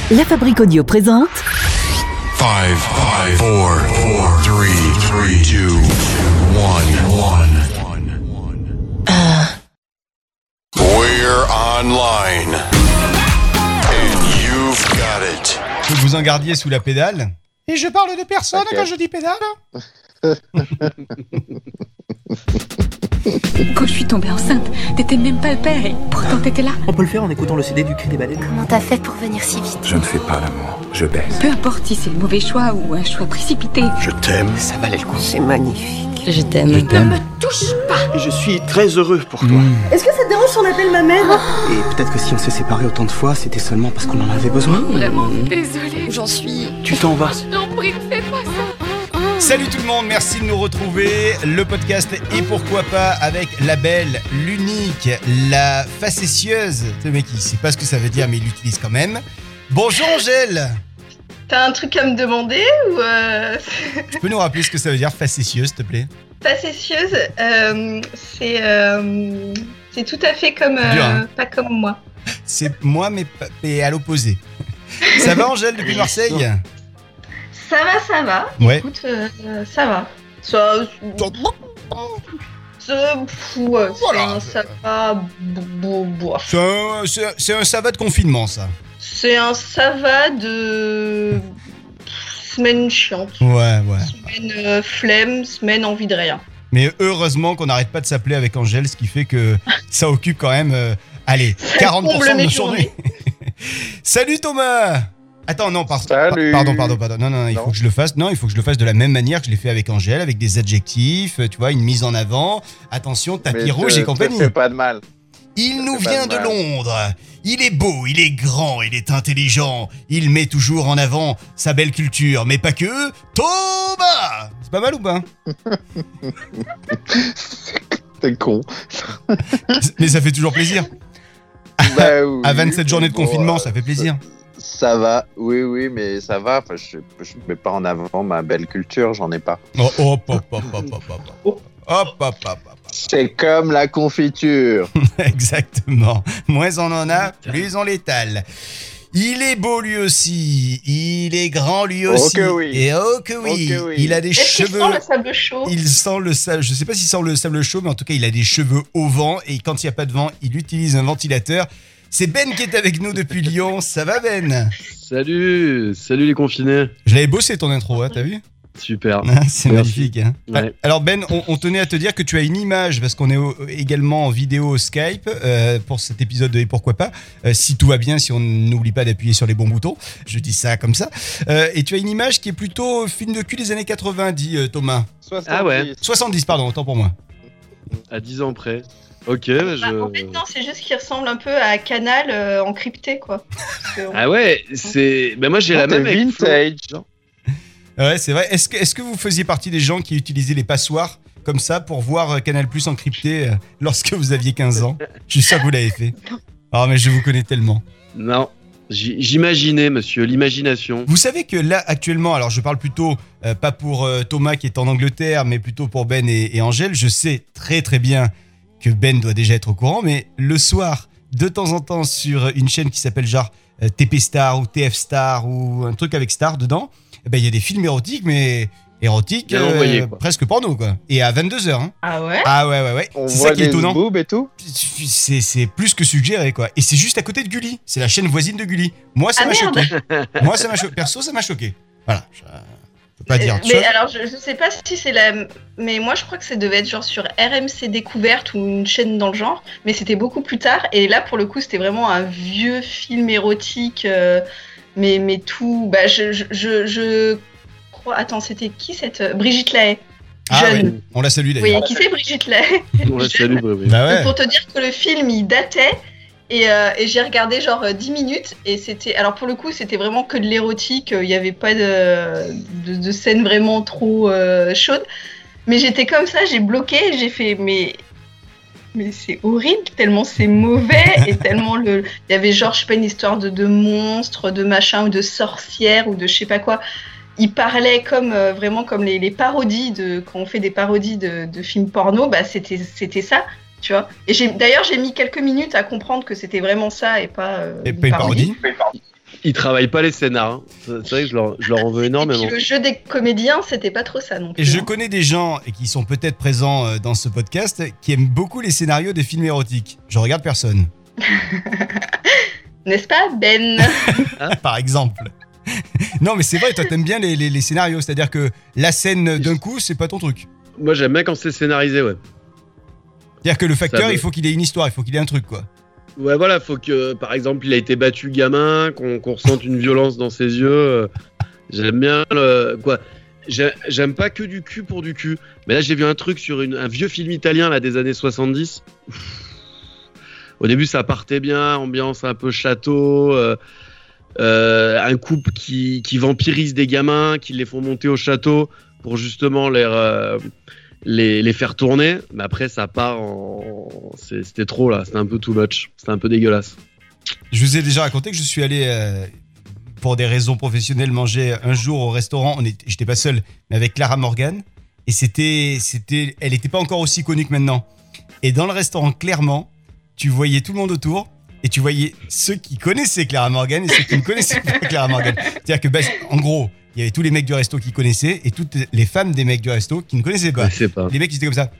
La Fabrique Audio présente 5, 4, 3, 2, 1. We're online. And you've got it. Que vous en gardiez sous la pédale. Et je parle de personne quand je dis pédale. Quand je suis tombée enceinte, t'étais même pas le père et pourtant t'étais là. On peut le faire en écoutant le CD du Cri des Baleines. Comment t'as fait pour venir si vite? Je ne fais pas l'amour, je baise. Peu importe si c'est le mauvais choix ou un choix précipité. Je t'aime. Ça valait le coup. C'est magnifique. Je t'aime. Ne me touche pas. Et je suis très heureux pour toi. Est-ce que ça te dérange si on appelle ma mère? Et peut-être que si on s'est séparés autant de fois, c'était seulement parce qu'on en avait besoin. Vraiment désolée. J'en suis... Tu t'en vas. Je t'en prie, fais pas ça. Salut tout le monde, merci de nous retrouver. Le podcast Et pourquoi pas avec la belle, l'unique, la facétieuse. Ce mec il sait pas ce que ça veut dire mais il l'utilise quand même. Bonjour Angèle. T'as un truc à me demander ou Tu peux nous rappeler ce que ça veut dire facétieuse s'il te plaît? Facétieuse, c'est tout à fait comme Dur, hein. pas comme moi. C'est moi mais à l'opposé. Ça va Angèle depuis Marseille? Ça va. Ouais. Écoute, ça va. Ça, Voilà. ça va. C'est un ça va de confinement ça. C'est un ça va de semaine chiante. Ouais. Semaine flemme, semaine envie de rien. Mais heureusement qu'on n'arrête pas de s'appeler avec Angèle, ce qui fait que ça occupe quand même, allez, 40% comble de mes nos journées. Salut Thomas. Attends, non, Salut. pardon. Non, il faut que je le fasse. Non, il faut que je le fasse de la même manière que je l'ai fait avec Angèle, avec des adjectifs, tu vois, une mise en avant. Attention, tapis rouge et compagnie. Fais pas de mal. Il nous pas vient de de mal. Londres. Il est beau, il est grand, il est intelligent. Il met toujours en avant sa belle culture, mais pas que. Thomas. C'est pas mal ou pas? T'es con. Mais ça fait toujours plaisir. Bah oui, À 27 journées de bon, confinement, ça fait plaisir. Ça va, oui, mais ça va. Enfin, je mets pas en avant ma belle culture, j'en ai pas. Oh, hop. C'est comme la confiture. Exactement. Moins on en a, plus on l'étale. Il est beau lui aussi. Il est grand lui aussi. que oui. Et oh que oui. Oh que oui. Il a des Est-ce qu'il cheveux. sent le sable chaud? Il sent le sable. Je sais pas s'il sent le sable chaud, mais en tout cas, il a des cheveux au vent. Et quand il n'y a pas de vent, il utilise un ventilateur. C'est Ben qui est avec nous depuis Lyon. Ça va Ben? Salut les confinés. Je l'avais bossé ton intro, hein, t'as vu? Super. C'est Merci. magnifique. Hein. Ouais. Alors Ben, on tenait à te dire que tu as une image, parce qu'on est également en vidéo Skype pour cet épisode de Et pourquoi pas, si tout va bien, si on n'oublie pas d'appuyer sur les bons boutons. Je dis ça comme ça. Et tu as une image qui est plutôt film de cul des années 80, dit Thomas. 70. Ah ouais. 70, pardon, autant pour moi. À 10 ans près. Ok, En fait, non, c'est juste qu'il ressemble un peu à Canal encrypté, quoi. Parce que Ah ouais, c'est... Ben moi j'ai la T'es même avec Flo. vintage. Ouais, c'est vrai. Est-ce que vous faisiez partie des gens qui utilisaient les passoires comme ça pour voir Canal Plus encrypté lorsque vous aviez 15 ans? Je suis sûr que vous l'avez fait. Ah, mais je vous connais tellement. Non, j'imaginais monsieur, l'imagination. Vous savez que là, actuellement, alors je parle plutôt, pas pour Thomas qui est en Angleterre, mais plutôt pour Ben et Angèle, je sais très très bien que Ben doit déjà être au courant, mais le soir, de temps en temps, sur une chaîne qui s'appelle genre TP Star ou TF Star ou un truc avec Star dedans, eh ben, il y a des films érotiques, mais érotiques, Bien envoyés, quoi. presque porno, quoi. Et à 22h, hein. Ah ouais? Ah ouais. On C'est voit ça qui est des étonnant. boobs et tout. C'est plus que suggéré, quoi. Et c'est juste à côté de Gulli. C'est la chaîne voisine de Gulli. Moi, ça Ah, m'a merde. choqué. Moi, ça m'a choqué. Perso, ça m'a choqué. Voilà. Je peux pas dire autre Mais chose. alors, je sais pas si c'est la. Mais moi, je crois que ça devait être genre sur RMC Découverte ou une chaîne dans le genre. Mais c'était beaucoup plus tard. Et là, pour le coup, c'était vraiment un vieux film érotique. Mais tout. Bah, je crois. Attends, c'était qui cette. Brigitte Lahaie. Ah Jeune. oui, on la salue Oui, d'ailleurs. qui c'est Brigitte Lahaie? On la salue, oui. Bah ouais. Pour te dire que le film, il datait. Et j'ai regardé genre 10 minutes et c'était... Alors pour le coup, c'était vraiment que de l'érotique. Il n'y avait pas de scène vraiment trop chaude. Mais j'étais comme ça, j'ai bloqué et j'ai fait... Mais c'est horrible, tellement c'est mauvais et tellement il y avait genre, je sais pas, une histoire de monstre, de machin ou de sorcière ou de je sais pas quoi. Il parlait comme vraiment comme les parodies quand on fait des parodies de films porno, bah c'était ça. Tu vois. Et d'ailleurs, j'ai mis quelques minutes à comprendre que c'était vraiment ça et pas Et pas une parodie. Ils travaillent pas les scénars. Hein. C'est vrai que je leur en veux énormément. Et puis le jeu des comédiens, c'était pas trop ça non plus. Et je connais des gens et qui sont peut-être présents dans ce podcast qui aiment beaucoup les scénarios des films érotiques. Je regarde personne. N'est-ce pas, Ben? Par exemple. Non, mais c'est vrai, toi t'aimes bien les scénarios, c'est-à-dire que la scène d'un coup, c'est pas ton truc. Moi, j'aime bien quand c'est scénarisé, ouais. C'est-à-dire que le facteur, il faut qu'il ait une histoire, il faut qu'il ait un truc, quoi. Ouais, voilà, faut que, par exemple, il a été battu gamin, qu'on ressente une violence dans ses yeux. J'aime bien quoi. J'aime pas que du cul pour du cul. Mais là, j'ai vu un truc sur un vieux film italien là des années 70. Au début, ça partait bien, ambiance un peu château. Un couple qui vampirise des gamins, qui les font monter au château pour justement les faire tourner, mais après ça part c'était trop là, c'était un peu too much, c'était un peu dégueulasse. Je vous ai déjà raconté que je suis allé pour des raisons professionnelles manger un jour au restaurant, j'étais pas seul, mais avec Clara Morgan, et elle était pas encore aussi connue que maintenant. Et dans le restaurant, clairement, tu voyais tout le monde autour, et tu voyais ceux qui connaissaient Clara Morgan et ceux qui ne connaissaient pas Clara Morgan. C'est-à-dire que, en gros, il y avait tous les mecs du resto qui connaissaient et toutes les femmes des mecs du resto qui ne connaissaient pas. Les mecs, ils étaient comme ça.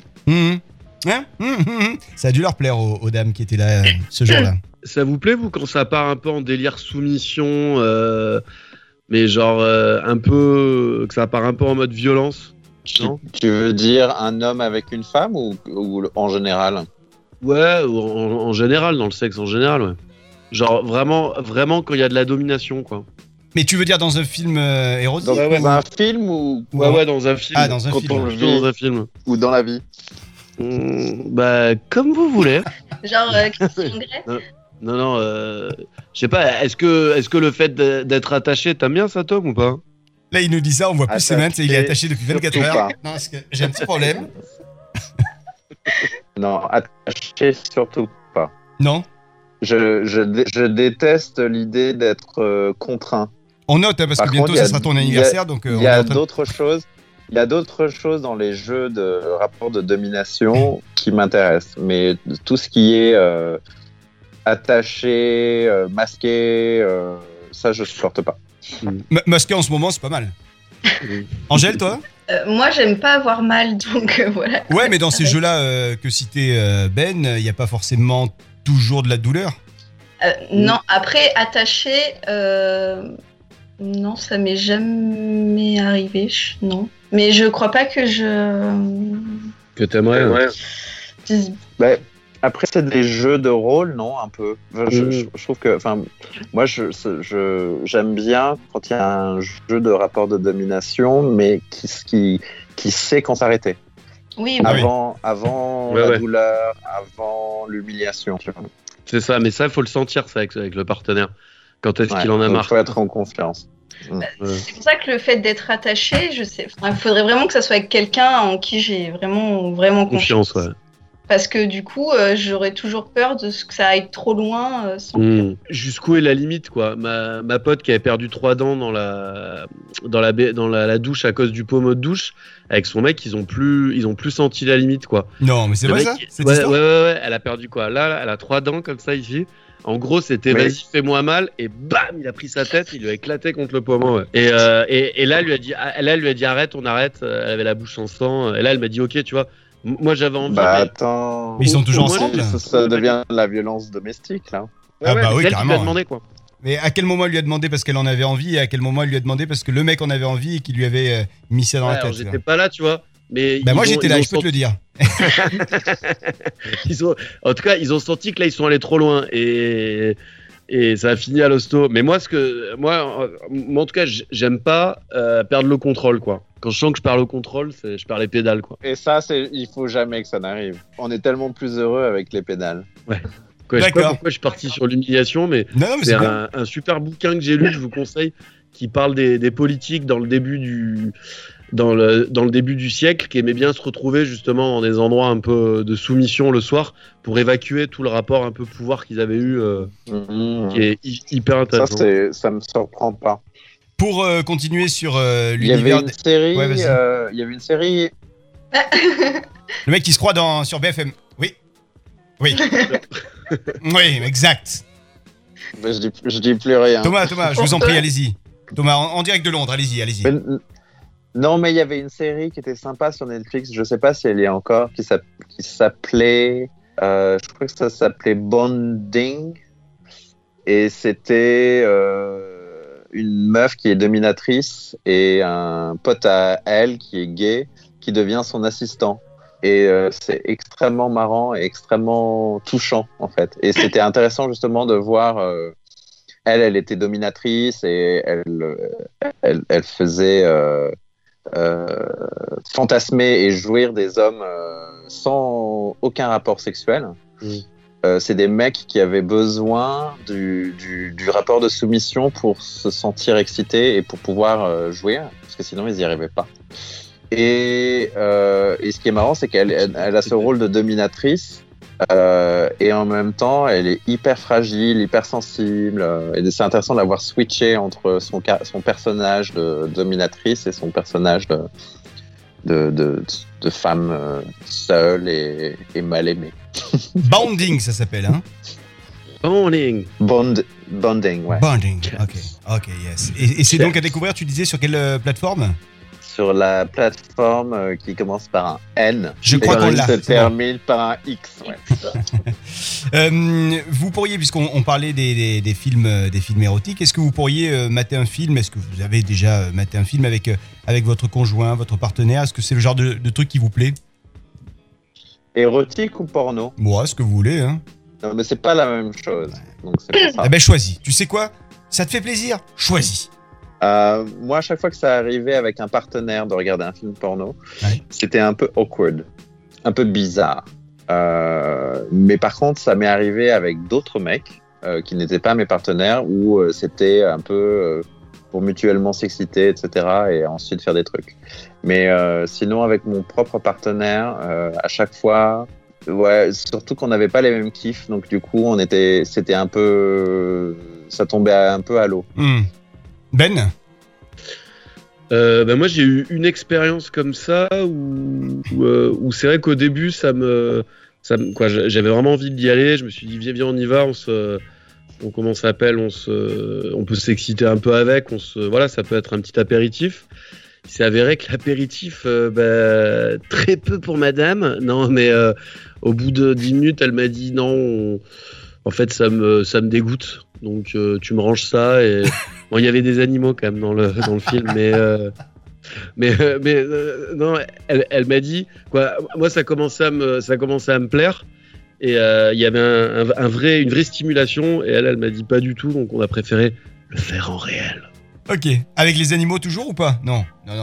Ça a dû leur plaire aux dames qui étaient là ce jour-là. Ça vous plaît, vous, quand ça part un peu en délire soumission, mais genre un peu, que ça part un peu en mode violence, non ? Tu veux dire un homme avec une femme ou en général ? Ouais, en général, dans le sexe en général, ouais. Genre vraiment quand il y a de la domination, quoi. Mais tu veux dire dans un film érotique ? Dans un film ou... Ouais, dans un film. Ah, dans un film. Dans un film. Ou dans la vie. Bah, comme vous voulez. Genre Christian Grey. Non, je sais pas, est-ce que le fait d'être attaché, t'aimes bien ça, Tom, ou pas ? Là, il nous dit ça, on voit plus ses mains, il est attaché depuis 24 heures. Pas. Non, parce que j'ai un petit problème. Non, attaché surtout pas. Non ? Je déteste l'idée d'être contraint. On note, parce que bientôt, ça sera ton anniversaire, donc... Il y a d'autres choses. Il y a d'autres choses dans les jeux de rapport de domination qui m'intéressent, mais tout ce qui est attaché, masqué, ça je supporte pas. Masqué en ce moment, c'est pas mal. Angèle, toi ? Moi, j'aime pas avoir mal, donc voilà. Ouais, mais dans ces jeux-là que citait Ben, il n'y a pas forcément toujours de la douleur. Non, après, attaché, non, ça m'est jamais arrivé, non. Mais je crois pas que Que t'aimerais, ouais. Bah, après, c'est des jeux de rôle, non, un peu. Je trouve que, moi, j'aime bien quand il y a un jeu de rapport de domination, mais qui sait quand s'arrêter. Oui, avant la douleur, avant l'humiliation. Tu vois. C'est ça, mais ça, il faut le sentir, ça, avec le partenaire. Quand est-ce qu'il en a marre. Il faut être en confiance. C'est pour ça que le fait d'être attaché, il faudrait vraiment que ça soit avec quelqu'un en qui j'ai vraiment confiance. Ouais. Parce que du coup, j'aurais toujours peur de ce que ça aille trop loin. Jusqu'où est la limite, quoi. Ma pote qui avait perdu 3 dents dans la douche à cause du pommeau de douche, avec son mec, ils ont plus senti la limite, quoi. Non, mais c'est vrai, ça. Ouais, elle a perdu quoi. Là, elle a 3 dents comme ça ici. En gros, c'était vas-y, fais-moi mal, et bam, il a pris sa tête, il lui a éclaté contre le pommeau. Ouais. Et là, elle lui a dit arrête, on arrête. Elle avait la bouche en sang. Et là, elle m'a dit ok, tu vois. Moi, j'avais envie. Bah attends. Mais ils sont toujours ensemble. Ça devient de la violence domestique, là. Ah bah oui, carrément. Elle lui a demandé, quoi. Mais à quel moment elle lui a demandé parce qu'elle en avait envie, et à quel moment elle lui a demandé parce que le mec en avait envie et qu'il lui avait mis ça dans la tête. J'étais pas là, tu vois. Mais bah moi j'étais là, je peux te le dire. En tout cas, ils ont senti que là ils sont allés trop loin et ça a fini à l'hosto. Mais moi, en tout cas, j'aime pas perdre le contrôle, quoi. Quand je sens que je perds le contrôle, je perds les pédales, quoi. Et ça, il faut jamais que ça n'arrive. On est tellement plus heureux avec les pédales. Ouais. Je sais pas pourquoi je suis parti sur l'humiliation, mais c'est un super bouquin que j'ai lu, je vous conseille, qui parle des politiques dans le début du siècle, qui aimait bien se retrouver justement dans des endroits un peu de soumission le soir pour évacuer tout le rapport un peu pouvoir qu'ils avaient eu, qui est hyper intéressant. Ça me surprend pas. Pour continuer sur l'univers... Il y avait une série... Le mec qui se croit sur BFM. Oui. Oui, exact. Bah, je dis plus rien. Thomas, je vous en prie, allez-y. Thomas, en direct de Londres, allez-y. Non, mais il y avait une série qui était sympa sur Netflix, je sais pas si elle y est encore, qui s'appelait, je crois que ça s'appelait Bonding, et c'était une meuf qui est dominatrice et un pote à elle qui est gay, qui devient son assistant. Et c'est extrêmement marrant et extrêmement touchant, en fait. Et c'était intéressant justement de voir... Elle était dominatrice et elle faisait fantasmer et jouir des hommes sans aucun rapport sexuel. C'est des mecs qui avaient besoin du rapport de soumission pour se sentir excités et pour pouvoir jouir, parce que sinon ils n'y arrivaient pas. Et ce qui est marrant, c'est qu'elle a ce rôle de dominatrice. Et en même temps, elle est hyper fragile, hyper sensible. Et c'est intéressant d'avoir switché entre son personnage de dominatrice et son personnage de femme seule et mal aimée. Bonding, ça s'appelle, hein? Bonding, ouais. Bonding, ok, yes. Et c'est donc à découvrir, tu disais, sur quelle plateforme? Sur la plateforme qui commence par un N. Je crois qu'on l'a. Se termine par un X. Ouais. Vous pourriez, puisqu'on parlait des films érotiques, est-ce que vous pourriez mater un film? Est-ce que vous avez déjà maté un film avec votre conjoint, votre partenaire? Est-ce que c'est le genre de truc qui vous plaît? Érotique ou porno? Moi, ce que vous voulez. Hein. Non, mais c'est pas la même chose. Donc c'est pour ça. Eh ben, choisis. Tu sais quoi? Ça te fait plaisir? Choisis. Moi, à chaque fois que ça arrivait avec un partenaire de regarder un film porno, c'était un peu awkward, un peu bizarre. Mais par contre, ça m'est arrivé avec d'autres mecs qui n'étaient pas mes partenaires, où c'était un peu pour mutuellement s'exciter, etc. et ensuite faire des trucs. Mais sinon, avec mon propre partenaire, à chaque fois, ouais, surtout qu'on n'avait pas les mêmes kiffs, donc du coup, c'était un peu, ça tombait un peu à l'eau. Ben? Moi j'ai eu une expérience comme ça où c'est vrai qu'au début j'avais vraiment envie d'y aller. Je me suis dit viens on y va, comment ça s'appelle, on peut s'exciter un peu avec, voilà, ça peut être un petit apéritif. Il s'est avéré que l'apéritif, très peu pour madame. Non, mais au bout de 10 minutes, elle m'a dit non, en fait ça me dégoûte. Donc tu me ranges ça. Et bon, il y avait des animaux quand même dans le film, mais non, elle m'a dit quoi. Moi ça commençait à me plaire. Et il y avait une vraie stimulation, et elle m'a dit pas du tout, donc on a préféré le faire en réel. Ok. Avec les animaux toujours ou pas? Non.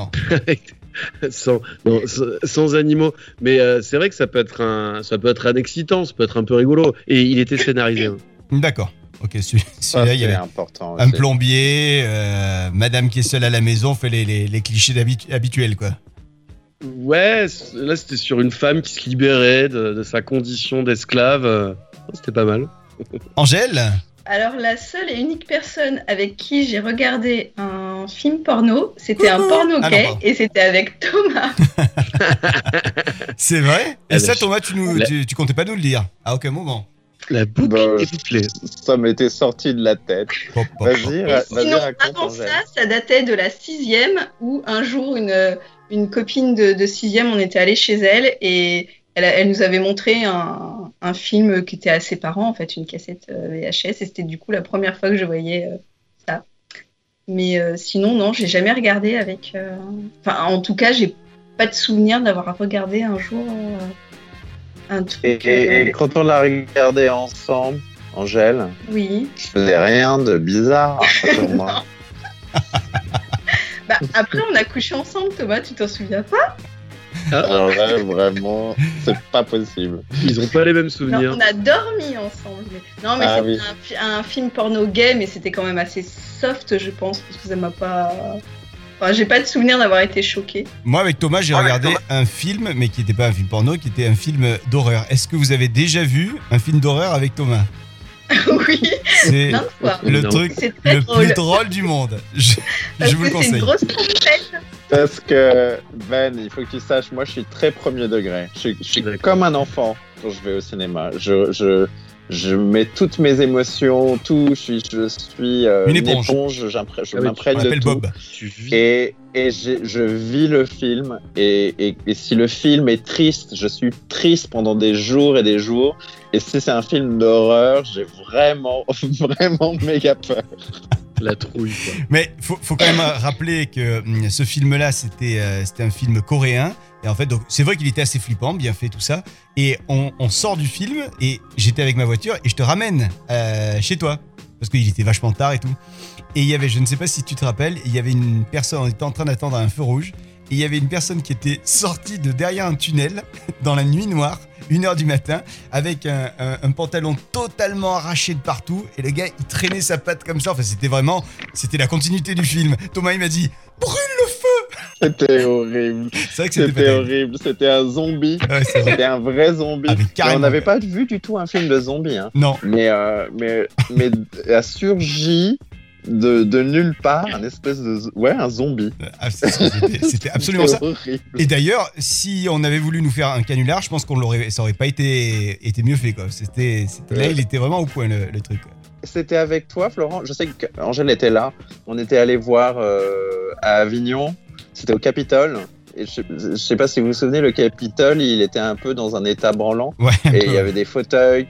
sans animaux, mais c'est vrai que ça peut être un excitant, ça peut être un peu rigolo, et il était scénarisé. D'accord. Ok, celui-là, il y avait important un plombier, madame qui est seule à la maison, fait les clichés habituels, quoi. Ouais, là c'était sur une femme qui se libérait de sa condition d'esclave. C'était pas mal. Angèle? Alors la seule et unique personne avec qui j'ai regardé un film porno, c'était un porno gay, et c'était avec Thomas. C'est vrai? Et ça, Thomas, tu comptais pas nous le dire à aucun moment? La boucle est bouclée. Ça m'était sorti de la tête. Vas-y, sinon, avant ça datait de la 6e, où un jour une copine de 6e, on était allé chez elle, et elle nous avait montré un film qui était à ses parents, en fait, une cassette VHS, et c'était du coup la première fois que je voyais ça. Mais sinon, non, j'ai jamais regardé avec... Enfin, en tout cas, j'ai pas de souvenir d'avoir regardé un jour un truc... Et quand on l'a regardé ensemble, Angèle, oui. Je faisais rien de bizarre pour moi. Après, on a couché ensemble, Thomas, tu t'en souviens pas? Alors là, vraiment, c'est pas possible. Ils ont pas les mêmes souvenirs. Non, on a dormi ensemble. Non, mais c'était un film porno gay, mais c'était quand même assez soft, je pense, parce que ça m'a pas... Enfin, j'ai pas de souvenir d'avoir été choquée. Moi, avec Thomas, j'ai regardé un film, mais qui n'était pas un film porno, qui était un film d'horreur. Est-ce que vous avez déjà vu un film d'horreur avec Thomas? Oui, c'est le truc le plus drôle du monde. Je vous le conseille. C'est une grosse trompette. Parce que, Ben, il faut que tu saches, moi je suis très premier degré. Je suis comme un enfant quand je vais au cinéma. je mets toutes mes émotions, tout. Je suis Une une éponge. éponge. Je On m'imprègne de l'appelle tout. Bob. Tu vis. Et je vis le film. Et si le film est triste, je suis triste pendant des jours et des jours. Et si c'est un film d'horreur, j'ai vraiment, vraiment méga peur. La trouille, quoi. Mais faut quand même rappeler que ce film-là, c'était un film coréen. Et en fait, donc c'est vrai qu'il était assez flippant, bien fait tout ça. Et on sort du film et j'étais avec ma voiture et je te ramène chez toi parce qu'il était vachement tard et tout. Et il y avait, je ne sais pas si tu te rappelles, il y avait une personne, on était en train d'attendre un feu rouge et il y avait une personne qui était sortie de derrière un tunnel dans la nuit noire, 1h du matin, avec un pantalon totalement arraché de partout et le gars il traînait sa patte comme ça. Enfin c'était la continuité du film. Thomas il m'a dit brûle le feu. C'était horrible. C'est vrai que c'était C'était horrible. C'était un zombie. Ouais, c'est vrai. C'était un vrai zombie. Ah, mais Et carrément. on n'avait pas vu du tout un film de zombie. Hein. Non. Mais a surgi de nulle part un espèce de un zombie. Ah, c'était absolument ça. C'était horrible. Et d'ailleurs, si on avait voulu nous faire un canular, je pense ça aurait pas été mieux fait quoi. Là, il était vraiment au point le truc. Quoi. C'était avec toi, Florent. Je sais qu'Angèle était là. On était allé voir à Avignon. C'était au Capitole. Et je sais pas si vous vous souvenez, le Capitole, il était un peu dans un état branlant. Ouais. Et il y avait des fauteuils,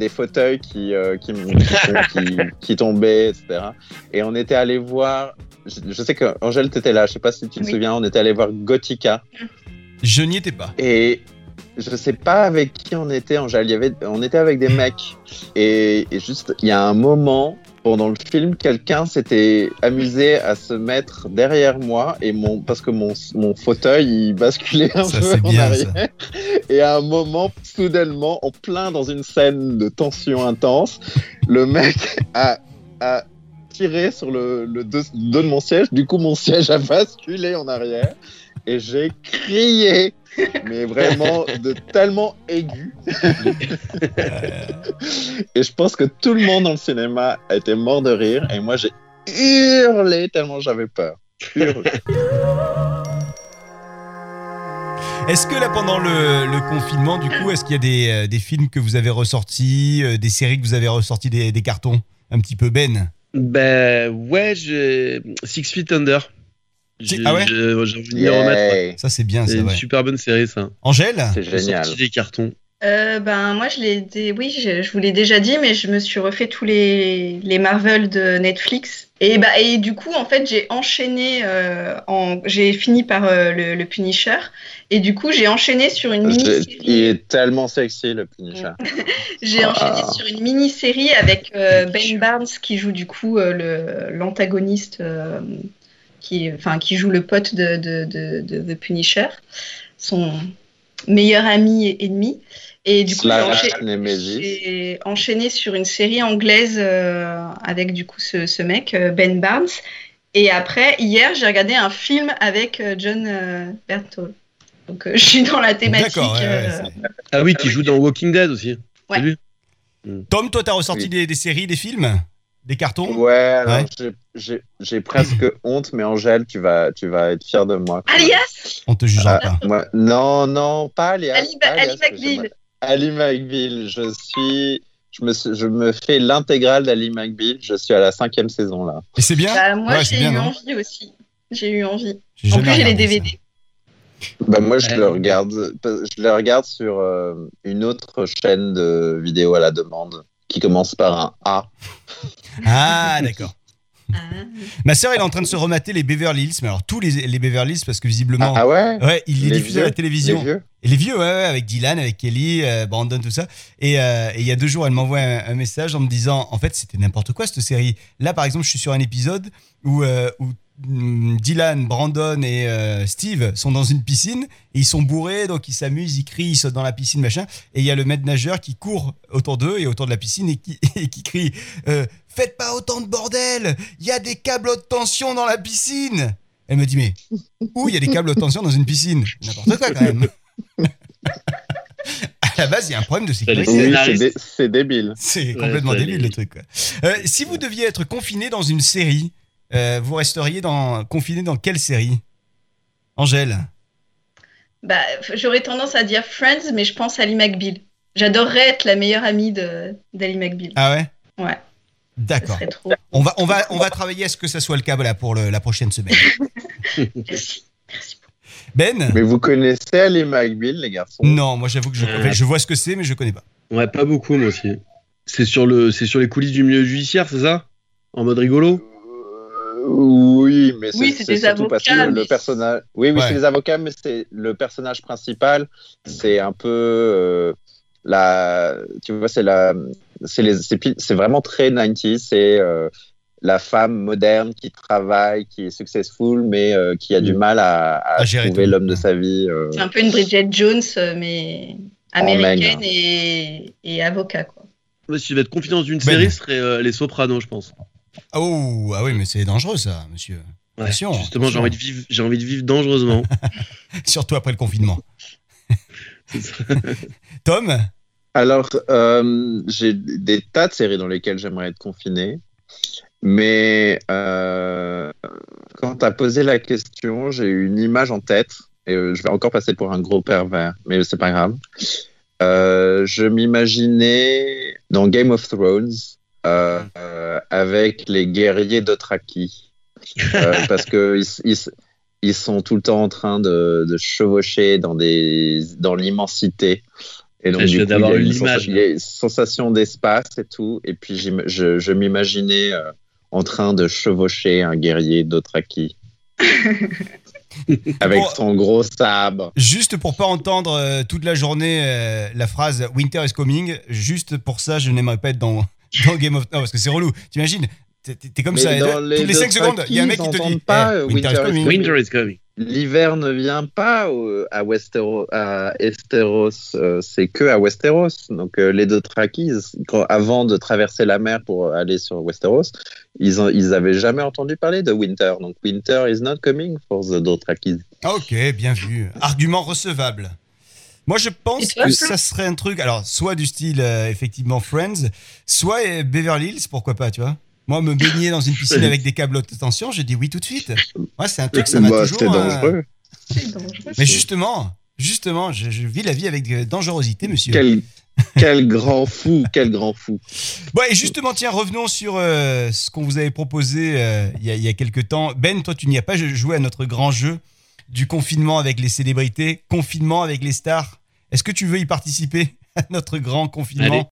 qui tombaient, etc. Et on était allé voir. Je sais que Angèle t'étais là. Je sais pas si tu te souviens. On était allé voir Gothica. Je n'y étais pas. Et je sais pas avec qui on était, Angèle. On était avec des mecs. Et juste, il y a un moment, pendant le film, quelqu'un s'était amusé à se mettre derrière moi. Parce que mon fauteuil, il basculait un Ça, peu c'est en bien, arrière. Et à un moment, soudainement, en plein dans une scène de tension intense, le mec a tiré sur le dos de mon siège. Du coup, mon siège a basculé en arrière. Et j'ai crié, mais vraiment tellement aigu. Et je pense que tout le monde dans le cinéma a été mort de rire. Et moi, j'ai hurlé tellement j'avais peur. Hurlé. Est-ce que là, pendant le confinement, du coup, est-ce qu'il y a des films que vous avez ressortis, des séries que vous avez ressortis des cartons un petit peu Ben? Ben ouais, j'ai Six Feet Under. Ah ouais. J'ai envie de les remettre. Ça, c'est bien, C'est ça, une ouais. super bonne série, ça. Angèle? C'est génial. Sorti des cartons. Moi je vous l'ai déjà dit, mais je me suis refait tous les Marvel de Netflix. Et du coup, en fait, j'ai enchaîné, j'ai fini par le Punisher. Et du coup, j'ai enchaîné sur une mini-série. Il est tellement sexy, le Punisher. J'ai enchaîné sur une mini-série avec Ben Barnes qui joue du coup l'antagoniste, qui joue le pote de The Punisher, son meilleur ami et ennemi. Et du coup, j'ai enchaîné sur une série anglaise avec du coup ce mec, Ben Barnes. Et après, hier, j'ai regardé un film avec John Bernthal. Donc, je suis dans la thématique. D'accord, ouais, Ah oui, qui joue dans Walking Dead aussi. Ouais. C'est lui. Tom, toi, t'as ressorti des séries, des films? Des cartons? Ouais, alors j'ai presque honte, mais Angèle, tu vas être fière de moi. Alias? On te jugera pas. Non, pas Alias. Ali McBeal. Ali McBeal, je me fais l'intégrale d'Ali McBeal. Je suis à la 5e saison là. Et c'est bien? Moi, Ouais, c'est j'ai bien, eu non? envie aussi. J'ai eu envie. J'ai En jamais plus, j'ai les regardé DVD. Bah moi, je le regarde sur une autre chaîne de vidéos à la demande qui commence par un A. Ah, d'accord. Ma sœur, elle est en train de se remater les Beverly Hills, mais alors tous les Beverly Hills, parce que visiblement, Ah ouais? ouais, ils les diffusent à la télévision. Les vieux? Et les vieux, ouais, avec Dylan, avec Kelly, Brandon, tout ça. Et il y a 2 jours, elle m'envoie un message en me disant, en fait, c'était n'importe quoi cette série. Là, par exemple, je suis sur un épisode où Dylan, Brandon et Steve sont dans une piscine et ils sont bourrés, donc ils s'amusent, ils crient, ils sautent dans la piscine, machin. Et il y a le maître nageur qui court autour d'eux et autour de la piscine et qui crie faites pas autant de bordel, il y a des câbles haute tension dans la piscine. Elle me dit mais où il y a des câbles haute tension dans une piscine? N'importe quoi quand même. À la base, il y a un problème de sécurité. Oui, c'est débile. C'est complètement débile le truc. Si vous deviez être confiné dans une série, vous resteriez confiné dans quelle série? Angèle? J'aurais tendance à dire Friends, mais je pense à Ali McBeal. J'adorerais être la meilleure amie d'Ally McBeal. Ah ouais? Ouais. Ça D'accord. serait trop. On va travailler à ce que ça soit le cas voilà, pour la prochaine semaine. Merci. Merci beaucoup. Ben? Mais vous connaissez Ali McBeal, les garçons? Non, moi j'avoue que je vois ce que c'est, mais je connais pas. Ouais, pas beaucoup, moi aussi. C'est sur les coulisses du milieu judiciaire, c'est ça? En mode rigolo? Oui, mais Oui, c'est c'est des surtout parce que avocats, le mais- personnage. Oui, Ouais. c'est des avocats, mais c'est le personnage principal. C'est un peu tu vois, c'est vraiment très 90s. C'est la femme moderne qui travaille, qui est successful, mais qui a du mal à gérer trouver tout. l'homme de sa vie. C'est un peu une Bridget Jones, mais américaine maigre. et avocat, quoi. Moi, si je vais être confidence d'une Ben. série, ce serait Les Sopranos, je pense. Oh, ah oui, mais c'est dangereux ça, monsieur. Ouais, Attention, justement, attention. j'ai envie de vivre dangereusement. Surtout après le confinement. C'est ça. Tom? Alors, j'ai des tas de séries dans lesquelles j'aimerais être confiné. Mais quand tu as posé la question, j'ai eu une image en tête. Et je vais encore passer pour un gros pervers, mais c'est pas grave. Je m'imaginais dans Game of Thrones avec les guerriers Dothraki. Parce que ils sont tout le temps en train de chevaucher dans l'immensité. Et donc, Je du viens coup, d'avoir il y a une image, il y a une sensation d'espace et tout. Et puis, je m'imaginais en train de chevaucher un guerrier Dothraki. Avec Pour- son gros sabre. Juste pour pas entendre toute la journée la phrase Winter is coming, juste pour ça, je n'aimerais pas être dans Game of Thrones. Non, parce que c'est relou. T'imagines? T'es comme Mais ça. dans les Toutes les 5 Dothraki, secondes, il y a un mec qui te ils dit entendent pas, Winter is coming. Winter is coming. L'hiver ne vient pas à Westeros, à Esteros, c'est que à Westeros. Donc les Dothraki, avant de traverser la mer pour aller sur Westeros, ils avaient jamais entendu parler de Winter. Donc Winter is not coming for the Dothraki. Ah, ok, bien vu. Argument recevable. Moi, je pense Et toi, que Flo ça serait un truc, alors, soit du style, effectivement, Friends, soit Beverly Hills, pourquoi pas, tu vois. Moi, me baigner dans une piscine avec des câbles haute tension, je dis oui tout de suite. Moi, c'est un truc, ça m'a toujours... C'est dangereux. C'est dangereux. Mais justement, je vis la vie avec dangerosité, monsieur. Quel grand fou, quel grand fou. Bon, et justement, tiens, revenons sur ce qu'on vous avait proposé il y a quelques temps. Ben, toi, tu n'y as pas joué à notre grand jeu du confinement avec les célébrités, confinement avec les stars. Est-ce que tu veux y participer à notre grand confinement?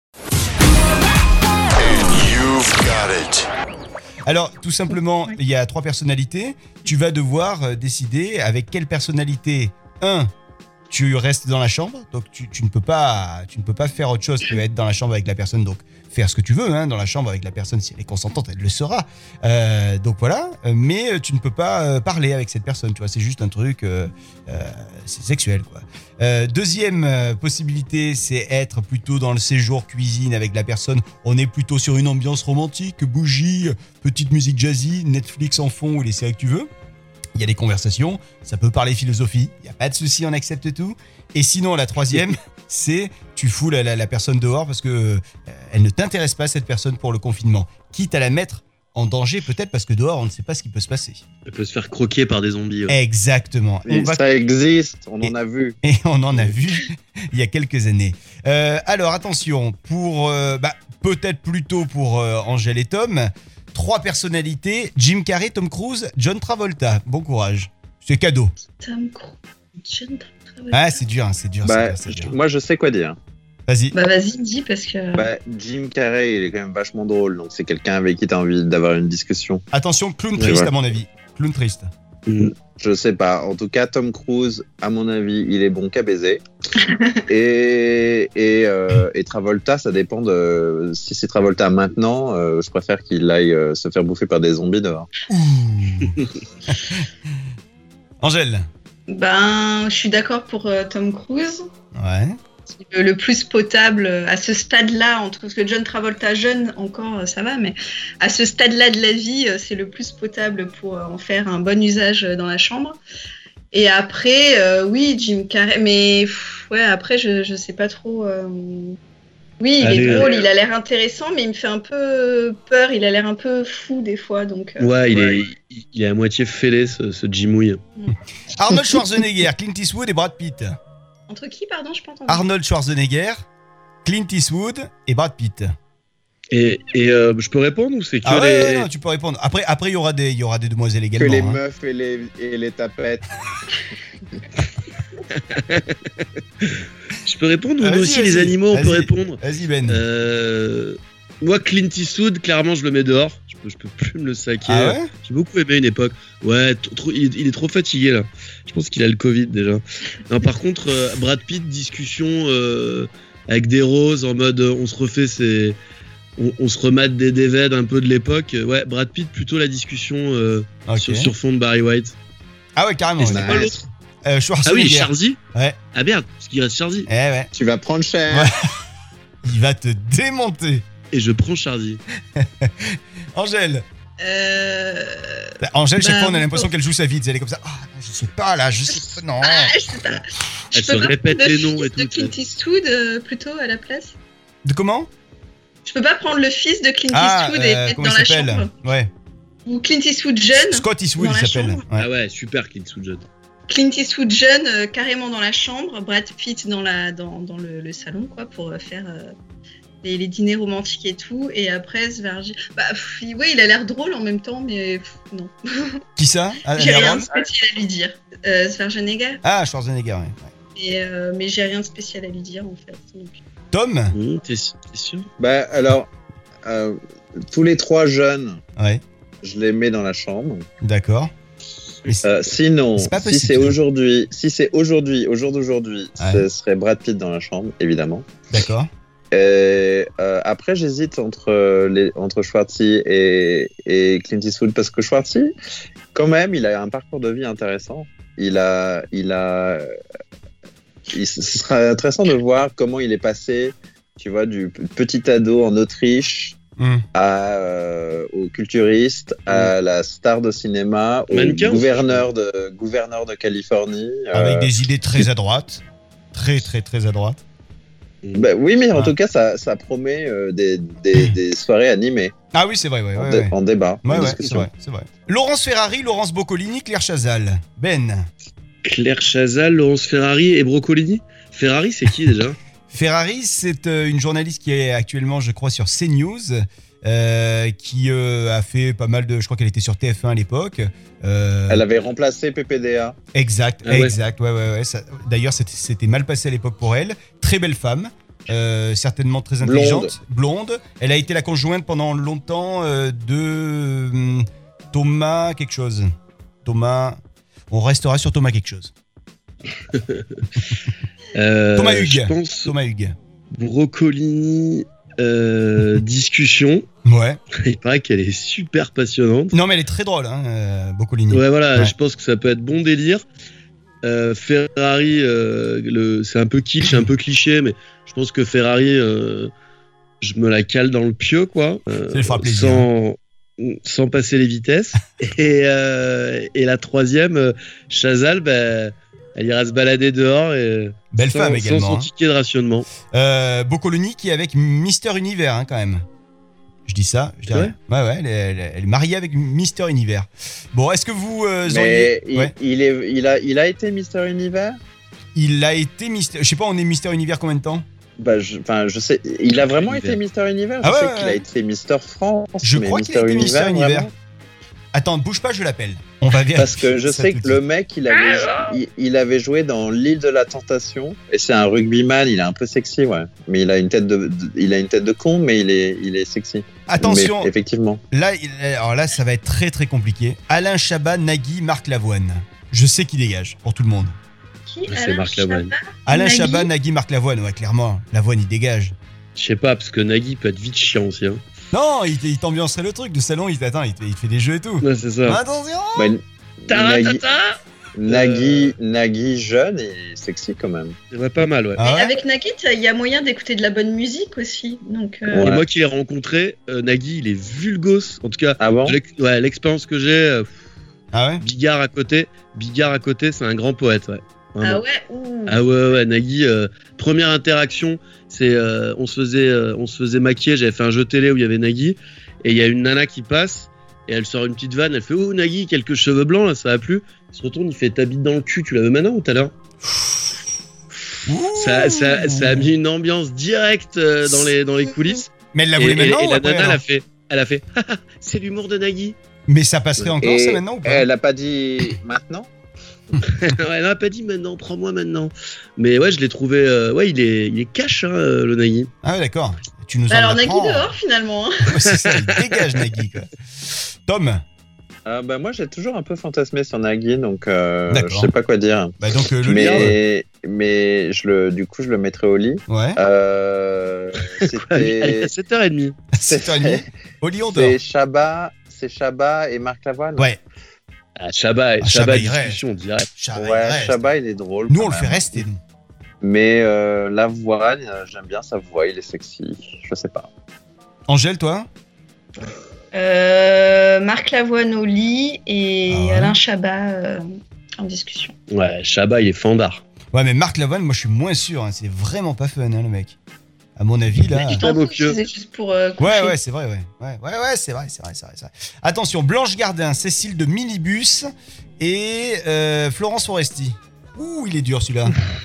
And you've got it. Alors, tout simplement, il y a 3 personnalités. Tu vas devoir décider avec quelle personnalité, tu restes dans la chambre, donc tu ne peux pas faire autre chose que être dans la chambre avec la personne, donc faire ce que tu veux dans la chambre avec la personne, si elle est consentante, elle le sera. Donc voilà, mais tu ne peux pas parler avec cette personne, tu vois, c'est juste un truc, c'est sexuel, quoi. Deuxième possibilité, c'est être plutôt dans le séjour cuisine avec la personne. On est plutôt sur une ambiance romantique, bougie, petite musique jazzy, Netflix en fond ou les séries que tu veux. Il y a des conversations, ça peut parler philosophie, il n'y a pas de souci, on accepte tout. Et sinon, la troisième, c'est tu fous la personne dehors parce que elle ne t'intéresse pas, cette personne, pour le confinement. Quitte à la mettre en danger, peut-être, parce que dehors, on ne sait pas ce qui peut se passer. Elle peut se faire croquer par des zombies. Ouais. Exactement. Et ça existe, on en a vu. Et on en a vu il y a quelques années. Alors, attention, pour peut-être plutôt pour Angèle et Tom, 3 personnalités, Jim Carrey, Tom Cruise, John Travolta. Bon courage. C'est cadeau. Tom Cruise, John Travolta. Ah, c'est dur, c'est dur. Moi, je sais quoi dire. Vas-y. Bah vas-y, dis parce que... Jim Carrey, il est quand même vachement drôle, donc c'est quelqu'un avec qui tu as envie d'avoir une discussion. Attention, clown triste, Ouais. à mon avis. Clown triste. Je sais pas. En tout cas, Tom Cruise, à mon avis, il est bon qu'à baiser. et Travolta, ça dépend de... Si c'est Travolta maintenant, je préfère qu'il aille se faire bouffer par des zombies dehors. Angèle. Ben, je suis d'accord pour Tom Cruise. Ouais. Le plus potable à ce stade-là, parce que John Travolta jeune encore, ça va, mais à ce stade-là de la vie, c'est le plus potable pour en faire un bon usage dans la chambre. Et après, oui, Jim Carrey, mais ouais, après, je sais pas trop. Oui, il est drôle, il a l'air intéressant, mais il me fait un peu peur, il a l'air un peu fou des fois. Donc, ouais, il est à moitié fêlé, ce Jimouille. Arnold Schwarzenegger, Clint Eastwood et Brad Pitt. Entre qui, pardon, je peux entendre. Arnold Schwarzenegger, Clint Eastwood et Brad Pitt. Et je peux répondre ou c'est que Ah ouais, les... non, tu peux répondre. Après il y aura des demoiselles Que également. les hein. meufs et les tapettes. Je peux répondre ou Vas-y, nous aussi vas-y. les animaux on peut Vas-y. répondre. Vas-y Ben. Moi Clint Eastwood clairement je le mets dehors. Je peux plus me le saquer. Ah ouais. J'ai beaucoup aimé une époque. Ouais, il est trop fatigué là. Je pense qu'il a le Covid déjà. Non, par contre, Brad Pitt, discussion avec des roses en mode on se refait on se remate des DVD un peu de l'époque. Ouais, Brad Pitt, plutôt la discussion Ok. sur fond de Barry White. Ah ouais, carrément. Et c'était ouais. pas l'autre. Ah Schwarzenegger. oui, Charzy. Ouais. Ah merde, parce qu'il reste Charzy. Eh ouais. Tu vas prendre cher. Ouais. Il va te démonter. Et je prends Charzy. Angèle. Angèle, chaque Bah, fois, on a l'impression qu'elle joue sa vie. Elle est comme ça. Ah, non, je sais pas là, je sais pas. Non. Ah, je sais pas. Elle Je se peux pas répète prendre les le noms fils et tout, de tu Clint Eastwood plutôt à la place. De comment? Je peux pas prendre le fils de Clint Ah, Eastwood et mettre comment dans il la s'appelle? chambre. Ouais. Ou Clint Eastwood jeune. Scott Eastwood, dans il la s'appelle. chambre. Ouais. Ah ouais, super Clint Eastwood. Clint Eastwood jeune, carrément dans la chambre. Brad Pitt dans le salon, quoi, pour faire les dîners romantiques et tout. Et après, Schwarzenegger. Ouais, il a l'air drôle en même temps, mais non. Qui ça? Ah, J'ai rien Aaron de spécial à lui dire. Schwarzenegger. Ah, Schwarzenegger, ouais. Mais j'ai rien de spécial à lui dire en fait. Donc. Tom? T'es sûr? Bah alors, tous les trois jeunes, Ouais, je les mets dans la chambre. d'accord. Mais Sinon, c'est pas si possible. c'est aujourd'hui, au jour d'aujourd'hui, Ouais. ce serait Brad Pitt dans la chambre, évidemment. D'accord. Et, après, j'hésite entre Schwartzy et Clint Eastwood parce que Schwartzy, quand même, il a un parcours de vie intéressant. Ce sera intéressant de voir comment il est passé, tu vois, du petit ado en Autriche au culturiste, à la star de cinéma, au Mannequin, gouverneur de Californie. Avec des idées très à droite. Très, très, très à droite. Bah, oui, mais en Ah. tout cas, ça promet des soirées animées Ah oui, c'est vrai, ouais. en débat, Ouais, en ouais, discussion. c'est vrai. Laurence Ferrari, Laurence Boccolini, Claire Chazal. Ben. Claire Chazal, Laurence Ferrari et Broccolini. Ferrari, c'est qui déjà? Ferrari, c'est une journaliste qui est actuellement, je crois, sur CNews, qui a fait pas mal de... Je crois qu'elle était sur TF1 à l'époque. Elle avait remplacé PPDA. Exact, Ah ouais. exact. Ouais. D'ailleurs, c'était mal passé à l'époque pour elle. Très belle femme. Certainement très intelligente. Blonde. Elle a été la conjointe pendant longtemps de Thomas quelque chose. Thomas... On restera sur Thomas quelque chose. Thomas Hugues. Je pense Thomas Hugues. Broccolini, discussion. Ouais. Il paraît qu'elle est super passionnante. Non, mais elle est très drôle, Boccolini. Ouais, voilà, Ouais. je pense que ça peut être bon délire. Ferrari, c'est un peu kitsch, un peu cliché, mais je pense que Ferrari, je me la cale dans le pieu, quoi. Ça lui fera plaisir. Sans passer les vitesses. Et la troisième, Chazal, elle ira se balader dehors. Et Belle femme également. Sans son ticket de rationnement. Boccolini qui est avec Mister Univers, quand même. Je dis ça, je dirais. Ouais, elle est mariée avec Mister Univers. Bon, est-ce que vous Mais auriez... Ouais. il a été Mister Univers. Il a été Mister... Je sais pas, on est Mister Univers combien de temps? Je sais. Il a vraiment été Mister Univers. Ah Je sais ouais, qu'il ouais. a été Mister France. Je mais crois qu'il a été Mister Univers. vraiment. Attends, bouge pas, je l'appelle. On va vérifier. Parce que je ça sais tout que de le suite. mec, il avait joué dans L'île de la tentation. Et c'est un rugbyman. Il est un peu sexy, ouais. Mais il a une tête de con, mais il est sexy. Attention, Mais, effectivement. alors là, ça va être très très compliqué. Alain Chabat, Nagui, Marc Lavoine. Je sais qui dégage pour tout le monde. Qui C'est Alain Marc Lavoine. Chabat Alain Nagui Chabat, Nagui, Marc Lavoine. Ouais, clairement. Lavoine, il dégage. Je sais pas, parce que Nagui peut être vite chiant aussi. Hein. Non, il t'ambiancerait le truc de salon. Il te fait des jeux et tout. Ouais, c'est ça. Attention. Bah, Nagui. Nagui jeune et sexy quand même. C'est vrai, pas mal, ouais. Ah ouais. Avec Nagui, il y a moyen d'écouter de la bonne musique aussi. Donc, Ouais. Et moi qui l'ai rencontré, Nagui, il est vulgos. En tout cas, Ah bon? l'expérience que j'ai, Ah ouais. Bigard à côté, c'est un grand poète, ouais. Vraiment. ah ouais, ouh. Ah ouais, Nagui, première interaction, c'est on se faisait maquiller, j'avais fait un jeu télé où il y avait Nagui, et il y a une nana qui passe, et elle sort une petite vanne, elle fait « Oh Nagui, quelques cheveux blancs, là, ça a plu ?» Il se retourne, il fait « Ta bite dans le cul, tu la veux maintenant ou tout à l'heure ?» Ça a mis une ambiance directe dans les coulisses. Mais elle l'a voulu maintenant et ou la après, nana, alors elle a fait c'est l'humour de Nagui. Mais ça passerait encore, ça, maintenant ou pas? Elle a pas dit maintenant. Elle n'a pas dit maintenant, prends-moi maintenant. Mais ouais, je l'ai trouvé. Il est cash, le Nagui. Ah ouais, d'accord. Tu nous en Alors Nagui apprends. dehors finalement. Hein. Ouais, c'est ça, il dégage Nagui, quoi. Tom. Moi, j'ai toujours un peu fantasmé sur Nagui, donc D'accord. je sais pas quoi dire. Bah donc le garde. Mais du coup, je le mettrai au lit. Ouais. Allez, à C'était 7h30. 7h30. Au lit, on dort. c'est Chabat et Marc Lavoine. Ouais. Chabat, Chabat, il discussion direct. Chabat, il est drôle. Nous, quand on le même. fait rester, nous. Mais Lavoine, j'aime bien sa voix, il est sexy. Je sais pas. Angèle, toi? Marc Lavoine au lit et Ah ouais. Alain Chabat en discussion. Ouais, Chabat, il est fandard. Ouais, mais Marc Lavoine, moi, je suis moins sûr. Hein. C'est vraiment pas fun, hein, le mec. À mon avis, là. Je Ah, t'en beau prie, pieux. c'est juste pour coucher. Ouais, c'est vrai, ouais, c'est vrai. Attention, Blanche Gardin, Cécile de Minibus et Florence Foresti. Ouh, il est dur celui-là.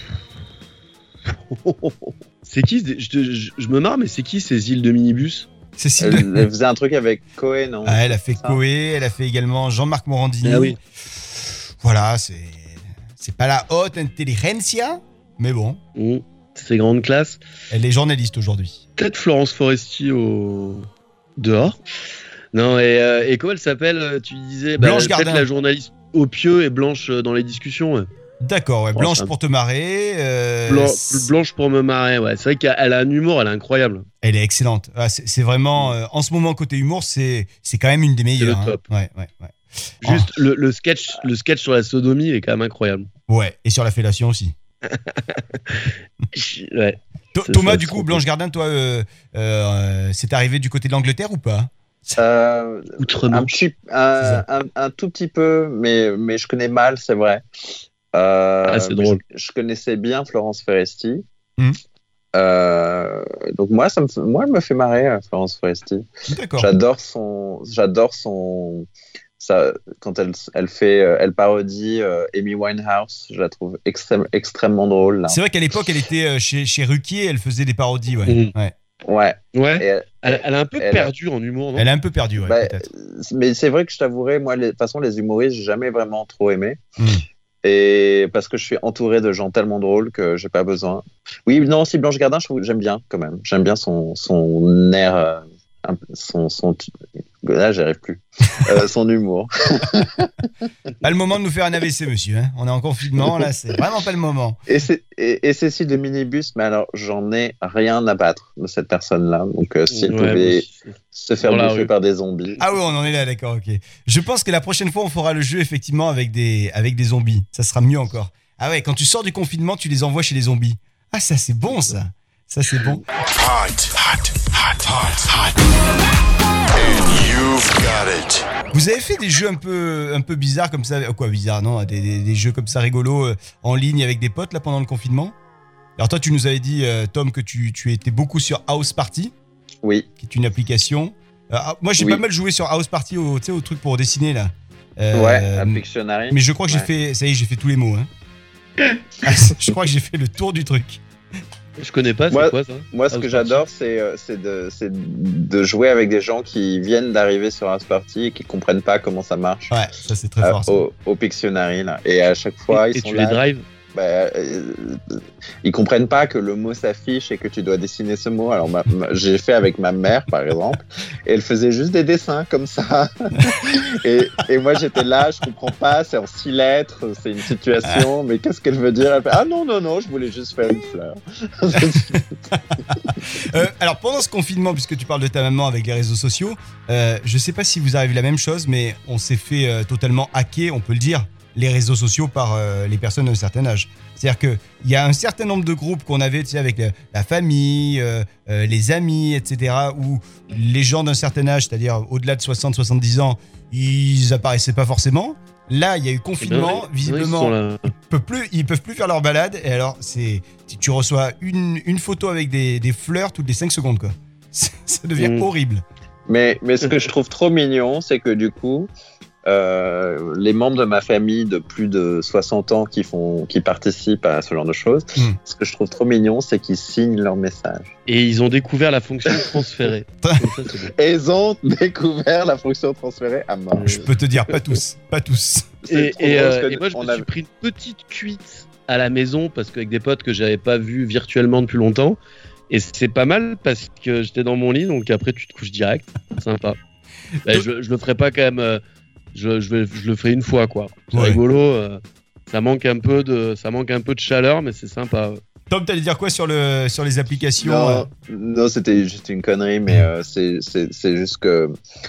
C'est qui je me marre, mais c'est qui ces îles de minibus? Cécile de... Elle faisait un truc avec Coé, non? Ah, elle a fait Ça. Coé, elle a fait également Jean-Marc Morandini. Ah oui. Voilà, c'est pas la haute intelligentsia, mais bon, C'est grande classe. elle est journaliste aujourd'hui. Peut-être Florence Foresti dehors. Non, et comment elle s'appelle? Tu disais Blanche peut-être Gardin. la journaliste au pieu et Blanche dans les discussions. Ouais. D'accord, ouais, Oh, Blanche ça- pour te marrer. Blanche pour me marrer, ouais. C'est vrai qu'elle a un humour, elle est incroyable. Elle est excellente. Ah, c'est vraiment, en ce moment, côté humour, c'est quand même une des meilleures. le top. Ouais. Juste le sketch sur la sodomie est quand même incroyable. Ouais, et sur la fellation aussi. Ouais. Thomas, ça, du c'est coup, trop Blanche Gardin, toi, c'est arrivé du côté de l'Angleterre ou pas? Outrement. Un tout petit peu, mais je connais mal, c'est vrai. C'est drôle. Je connaissais bien Florence Foresti. Mhm. Donc moi, elle me fait marrer, Florence Foresti. D'accord. J'adore son quand elle parodie Amy Winehouse, je la trouve extrêmement drôle là. C'est vrai qu'à l'époque, elle était chez Ruquier, elle faisait des parodies, ouais. Mhm. Ouais. Ouais. Ouais. Et Elle a un peu perdu en humour, non? Elle a un peu perdu, ouais, bah, peut-être. mais c'est vrai que je t'avouerai, moi, de toute façon, les humoristes, j'ai jamais vraiment trop aimé. Mm. Et parce que je suis entouré de gens tellement drôles que j'ai pas besoin. Oui, non, si Blanche Gardin, j'aime bien quand même. J'aime bien son air, là, j'y arrive plus. Son humour. Pas le moment de nous faire un AVC, monsieur. Hein. On est en confinement, là, c'est vraiment pas le moment. Et Cécile de Minibus, mais alors, j'en ai rien à battre de cette personne-là. Donc, s'il pouvait se faire bouffer par des zombies. Ah oui, on en est là, d'accord, ok. Je pense que la prochaine fois, on fera le jeu, effectivement, avec des zombies. Ça sera mieux encore. Ah ouais, quand tu sors du confinement, tu les envoies chez les zombies. Ah, ça, c'est bon, ça. Ça, c'est bon. Hot. And you've got it. Vous avez fait des jeux un peu bizarres comme ça, quoi bizarre, non, des jeux comme ça rigolos en ligne avec des potes là pendant le confinement. Alors toi, tu nous avais dit, Tom, que tu étais beaucoup sur House Party, Oui. qui est une application. Moi, j'ai pas mal joué sur House Party, au truc pour dessiner là. Ouais, à Pictionary. Mais je crois que j'ai fait tous les mots. Hein. Je crois que j'ai fait le tour du truc. Je connais pas, c'est quoi ça? Moi, ce que j'adore, c'est de jouer avec des gens qui viennent d'arriver sur House Party et qui comprennent pas comment ça marche. Ouais, ça c'est très fort. Ça. Au Pictionary, là. Et à chaque fois, ils sont là. Et tu les drives? Ils comprennent pas que le mot s'affiche et que tu dois dessiner ce mot. Alors, j'ai fait avec ma mère, par exemple, et elle faisait juste des dessins comme ça. et moi, j'étais là, je comprends pas, c'est en 6 lettres, c'est une situation, mais qu'est-ce qu'elle veut dire? Elle fait, ah non, je voulais juste faire une fleur. Alors, pendant ce confinement, puisque tu parles de ta maman avec les réseaux sociaux, je sais pas si vous arrivez la même chose, mais on s'est fait totalement hacker, on peut le dire, les réseaux sociaux par les personnes d'un certain âge. C'est-à-dire qu'il y a un certain nombre de groupes qu'on avait, tu sais, avec la famille, les amis, etc., où les gens d'un certain âge, c'est-à-dire au-delà de 60-70 ans, ils apparaissaient pas forcément. Là, il y a eu confinement, visiblement, ils peuvent plus faire leur balade, et alors, tu reçois une photo avec des fleurs toutes les 5 secondes, quoi. Ça devient horrible. Mais ce que je trouve trop mignon, c'est que du coup, les membres de ma famille de plus de 60 ans qui participent à ce genre de choses. Ce que je trouve trop mignon, c'est qu'ils signent leurs messages. Et ils ont découvert la fonction transférer. Comme ça, c'est bon. Et ils ont découvert la fonction transférer à mort. Je peux te dire, pas tous. C'est trop drôle, parce que Et moi, je on me a- suis pris une petite cuite à la maison parce qu'avec des potes que j'avais pas vus virtuellement depuis longtemps. Et c'est pas mal parce que j'étais dans mon lit, donc après tu te couches direct. Sympa. Bah, je le ferai pas quand même. Je le ferai une fois, quoi. C'est Ouais. rigolo. Ça manque un peu de chaleur, mais c'est sympa. Tom, t'allais dire quoi sur les applications Non, c'était juste une connerie, mais c'est juste que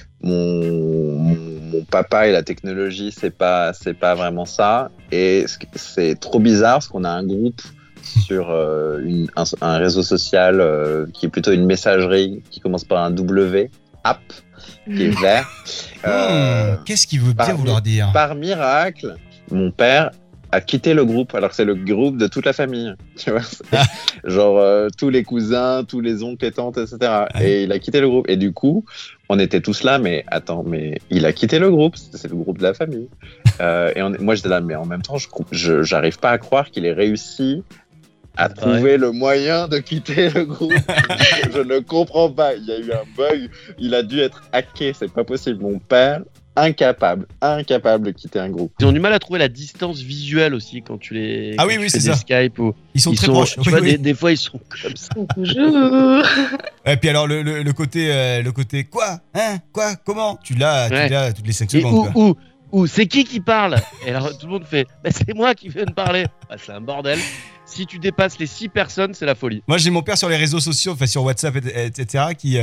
mon papa et la technologie, c'est pas vraiment ça. Et c'est trop bizarre parce qu'on a un groupe sur un réseau social qui est plutôt une messagerie qui commence par un W, app, qui est vert. Qu'est-ce qu'il veut bien vouloir dire? Par miracle, mon père a quitté le groupe, alors que c'est le groupe de toute la famille. Tu vois, genre tous les cousins, tous les oncles et tantes, etc. Et il a quitté le groupe. Et du coup, on était tous là, mais attends, mais il a quitté le groupe, c'est le groupe de la famille. Moi, j'étais là, mais en même temps, j'arrive pas à croire qu'il ait réussi à trouver le moyen de quitter le groupe. Je ne comprends pas. Il y a eu un bug. Il a dû être hacké. C'est pas possible. Mon père, incapable de quitter un groupe. Ils ont du mal à trouver la distance visuelle aussi quand tu les. Ah quand oui, tu oui, fais c'est des ça. Skype ou. Ils sont très proches. Tu vois, des fois ils sont comme ça. Bonjour. Et puis alors le côté quoi, hein, quoi, comment, tu l'as toutes les 5 Et secondes. quoi. ou c'est qui parle? Et alors tout le monde fait bah, c'est moi qui viens de parler. Bah, c'est un bordel. Si tu dépasses les 6 personnes, c'est la folie. Moi, j'ai mon père sur les réseaux sociaux, enfin sur WhatsApp, etc., qui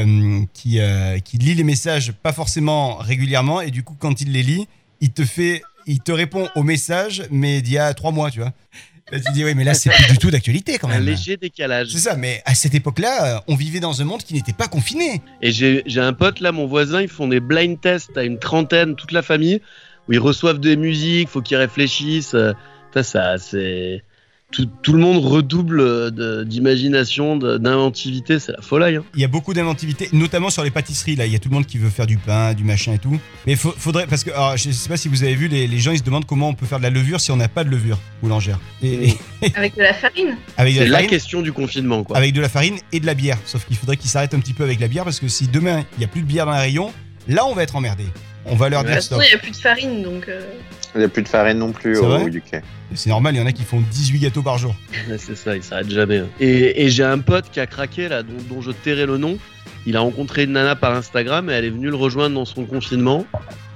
lit les messages pas forcément régulièrement, et du coup, quand il les lit, il te répond aux messages, mais d'il y a 3 mois, tu vois. Là, tu dis oui, mais là, c'est plus du tout d'actualité quand Un même. léger décalage. C'est ça, mais à cette époque-là, on vivait dans un monde qui n'était pas confiné. Et j'ai un pote là, mon voisin, ils font des blind tests à une trentaine, toute la famille, où ils reçoivent des musiques, faut qu'ils réfléchissent. Ça, c'est tout le monde redouble d'imagination, d'inventivité, c'est la folie. Hein. Il y a beaucoup d'inventivité, notamment sur les pâtisseries. Là, il y a tout le monde qui veut faire du pain, du machin et tout. Mais faudrait, parce que alors, je sais pas si vous avez vu, les gens ils se demandent comment on peut faire de la levure si on n'a pas de levure boulangère. Avec de la farine. Avec de C'est la la farine, question du confinement, quoi. avec de la farine et de la bière. Sauf qu'il faudrait qu'ils s'arrêtent un petit peu avec la bière parce que si demain il y a plus de bière dans les rayons, là on va être emmerdé. On va leur De dire toute façon, stop. il n'y a plus de farine, donc. Il n'y a plus de farine non plus C'est au vrai UK. C'est normal, il y en a qui font 18 gâteaux par jour. Ouais, c'est ça, il s'arrête jamais. Hein. Et j'ai un pote qui a craqué, là, dont je tairai le nom. Il a rencontré une nana par Instagram et elle est venue le rejoindre dans son confinement.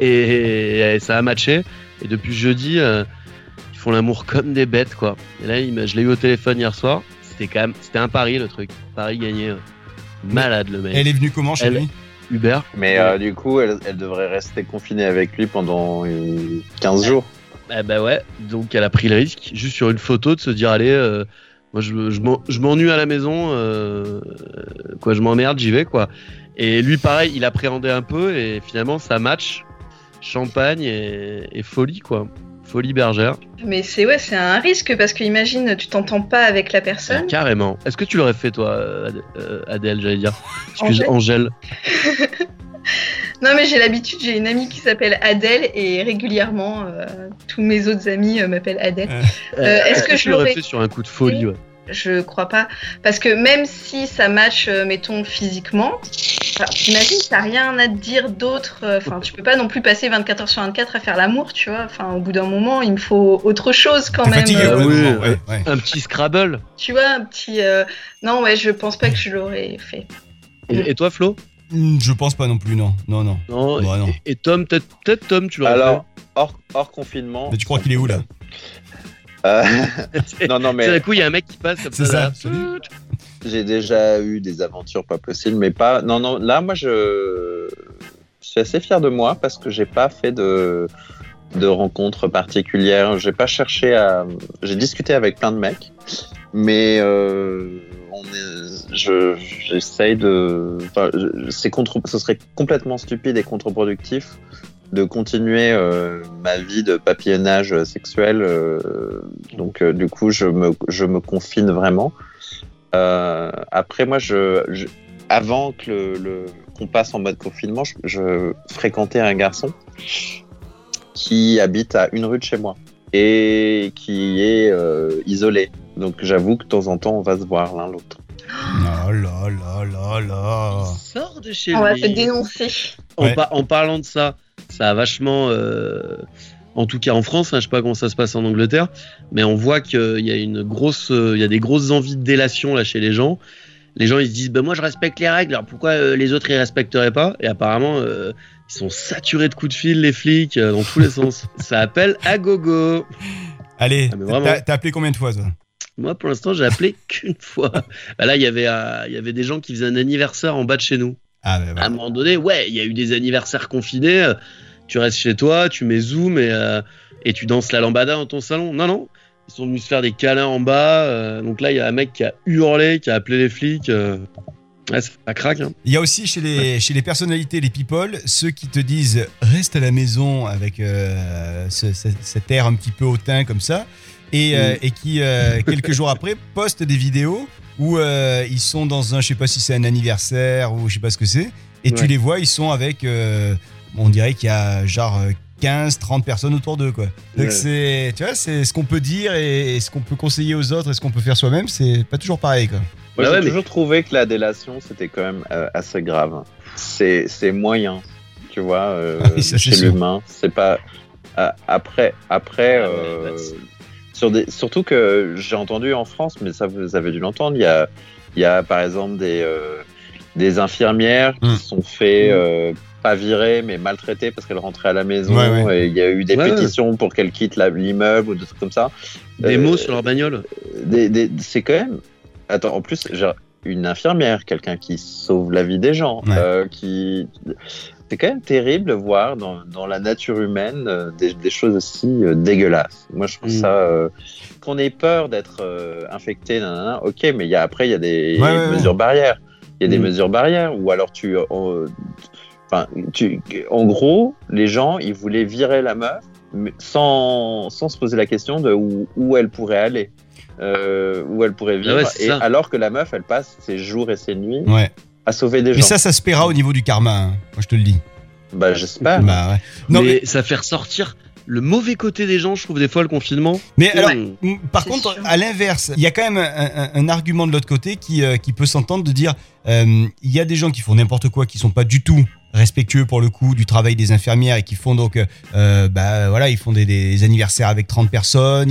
Et ça a matché. Et depuis jeudi, ils font l'amour comme des bêtes, quoi. Et là, je l'ai eu au téléphone hier soir. C'était un pari, le truc. Pari gagné. Malade, le mec. Elle est venue comment chez lui? Uber. Mais du coup, elle devrait rester confinée avec lui pendant 15 jours. Bah ouais, donc elle a pris le risque, juste sur une photo, de se dire allez, moi je m'ennuie à la maison, quoi, je m'emmerde, j'y vais, quoi. Et lui, pareil, il appréhendait un peu et finalement ça match, champagne et folie, quoi. Folie bergère. Mais c'est un risque parce que imagine, tu t'entends pas avec la personne. Carrément. Est-ce que tu l'aurais fait, toi, Adèle, j'allais dire? Angèle. Non, mais j'ai l'habitude, j'ai une amie qui s'appelle Adèle et régulièrement, tous mes autres amis m'appellent Adèle. Est-ce que je tu l'aurais l'aurais fait sur un coup de folie, ouais? Je crois pas. Parce que même si ça match, mettons, physiquement, t'imagines, t'as rien à te dire d'autre. Enfin, tu peux pas non plus passer 24 heures sur 24 à faire l'amour, tu vois. Enfin, au bout d'un moment, il me faut autre chose quand T'es même. fatigué, oui, ouais. Un petit Scrabble. Tu vois, un petit. Non, ouais, je pense pas que je l'aurais fait. Et toi, Flo? Je pense pas non plus, non. Non. Bah, non. Et Tom, peut-être Tom, tu l'aurais Alors, hors confinement. Mais tu crois qu'il est où là? fait. Non, mais. Tout d'un coup, il y a un mec qui passe comme C'est ça. ça. là. J'ai déjà eu des aventures pas possibles, mais pas. Non, là, moi, je suis assez fier de moi parce que j'ai pas fait de rencontres particulières. J'ai pas cherché à. J'ai discuté avec plein de mecs, mais j'essaye de. Enfin, ce serait complètement stupide et contre-productif de continuer ma vie de papillonnage sexuel. Donc, du coup, je me confine vraiment. Après, moi, avant que qu'on passe en mode confinement, je fréquentais un garçon qui habite à une rue de chez moi et qui est isolé. Donc j'avoue que de temps en temps, on va se voir l'un l'autre. Oh là là là là. Sors de chez On va lui. te dénoncer. Ouais. En parlant de ça, ça a vachement... en tout cas en France, hein, je sais pas comment ça se passe en Angleterre, mais on voit qu'il y a il y a des grosses envies de délation là chez les gens. Les gens ils se disent moi je respecte les règles, alors pourquoi les autres ils respecteraient pas? Et apparemment ils sont saturés de coups de fil les flics dans tous les sens. Ça appelle à gogo. Allez, Ah, mais vraiment. t'as appelé combien de fois toi? Moi pour l'instant j'ai appelé qu'une fois. Bah, là il y avait des gens qui faisaient un anniversaire en bas de chez nous. Ah bah, À un voilà. moment donné, ouais, il y a eu des anniversaires confinés. Tu restes chez toi, tu mets Zoom et tu danses la lambada dans ton salon. Non, ils sont venus se faire des câlins en bas. Donc là, il y a un mec qui a hurlé, qui a appelé les flics. Ouais, ça craque. Hein. Il y a aussi chez les personnalités, les people, ceux qui te disent reste à la maison avec cet air un petit peu hautain comme ça, et qui quelques jours après postent des vidéos où ils sont dans un, je sais pas si c'est un anniversaire ou je sais pas ce que c'est, et tu Ouais. les vois, ils sont avec, on dirait qu'il y a genre 15-30 personnes autour d'eux, quoi. Donc Ouais. c'est, tu vois, c'est ce qu'on peut dire et ce qu'on peut conseiller aux autres et ce qu'on peut faire soi-même, c'est pas toujours pareil, quoi. Moi, Bah j'ai ouais, mais- toujours trouvé que la délation, c'était quand même assez grave. C'est moyen, tu vois, Oui, ça, c'est chez sûr. l'humain. C'est pas... après surtout que j'ai entendu en France, mais ça, vous avez dû l'entendre, il y a par exemple des infirmières qui se sont fait... pas virées, mais maltraitées parce qu'elles rentraient à la maison. Ouais. Et il y a eu des Ouais. pétitions pour qu'elles quittent l'immeuble ou des trucs comme ça. Des mots sur leur bagnole. C'est quand même... Attends, en plus, genre, une infirmière, quelqu'un qui sauve la vie des gens, Ouais. C'est quand même terrible de voir dans la nature humaine des choses aussi dégueulasses. Moi, je trouve ça... qu'on ait peur d'être infecté, nanana, ok, mais après, il y a des mesures barrières. Il y a des mesures barrières, ou alors en gros, les gens, ils voulaient virer la meuf mais sans se poser la question de où elle pourrait aller, où elle pourrait vivre. Ah ouais, c'est et ça. alors que la meuf, elle passe ses jours et ses nuits Ouais. à sauver des Mais gens. ça se paiera au niveau du karma, hein. Moi je te le dis. Bah, j'espère. Bah ouais. Non mais ça fait ressortir le mauvais côté des gens, je trouve, des fois, le confinement. mais alors, Mmh. par C'est contre, sûr. à l'inverse, il y a quand même un argument de l'autre côté qui peut s'entendre de dire il y a des gens qui font n'importe quoi, qui sont pas du tout respectueux pour le coup du travail des infirmières et qui font donc voilà, ils font des anniversaires avec 30 personnes,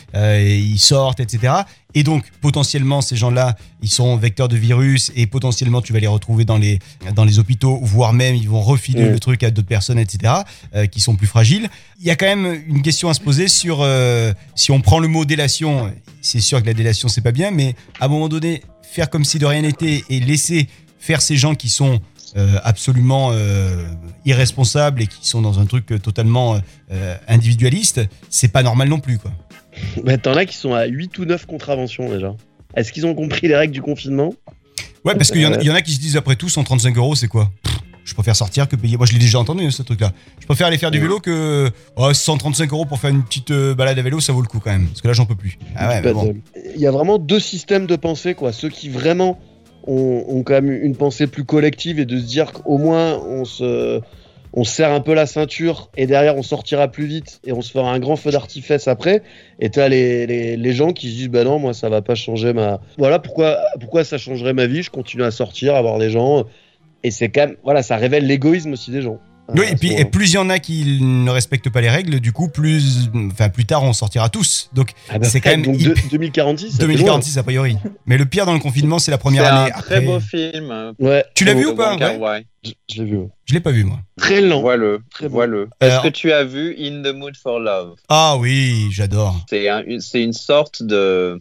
ils sortent, etc. Et donc potentiellement ces gens-là, ils sont vecteurs de virus et potentiellement tu vas les retrouver dans les hôpitaux, voire même ils vont refiler le truc à d'autres personnes, etc. Qui sont plus fragiles. Il y a quand même une question à se poser sur si on prend le mot délation. C'est sûr que la délation c'est pas bien, mais à un moment donné faire comme si de rien n'était et laisser faire ces gens qui sont absolument irresponsables et qui sont dans un truc totalement individualiste, c'est pas normal non plus, quoi. Bah, t'en as qui sont à 8 ou 9 contraventions déjà. Est-ce qu'ils ont compris les règles du confinement? Ouais, parce qu'il y en a qui se disent après tout 135 €, c'est quoi? Je préfère sortir que payer. Moi, je l'ai déjà entendu, ce truc-là. Je préfère aller faire du vélo que 135 € pour faire une petite balade à vélo, ça vaut le coup quand même. Parce que là, j'en peux plus. Ah ouais, mais bon. Il y a vraiment deux systèmes de pensée, quoi. Ceux qui vraiment ont quand même une pensée plus collective et de se dire qu'au moins on se serre un peu la ceinture et derrière on sortira plus vite et on se fera un grand feu d'artifice après. Et t'as les gens qui se disent bah non, moi ça va pas changer voilà pourquoi ça changerait ma vie, je continue à sortir, à voir des gens. Et c'est quand même, voilà, ça révèle l'égoïsme aussi des gens. Oui, et plus il y en a qui ne respectent pas les règles, du coup, plus tard, on sortira tous. Donc, c'est quand même. Donc 2046. 2046, a priori. Mais le pire dans le confinement, c'est la première C'est année. un très beau film. Ouais. Tu l'as vu de ou pas? Wong Kar Ouais. Wai. Je l'ai vu. Je l'ai pas vu, moi. Très lent. Vois-le. Très bon. Vois-le. Est-ce que tu as vu In the Mood for Love? Ah oui, j'adore. C'est une sorte de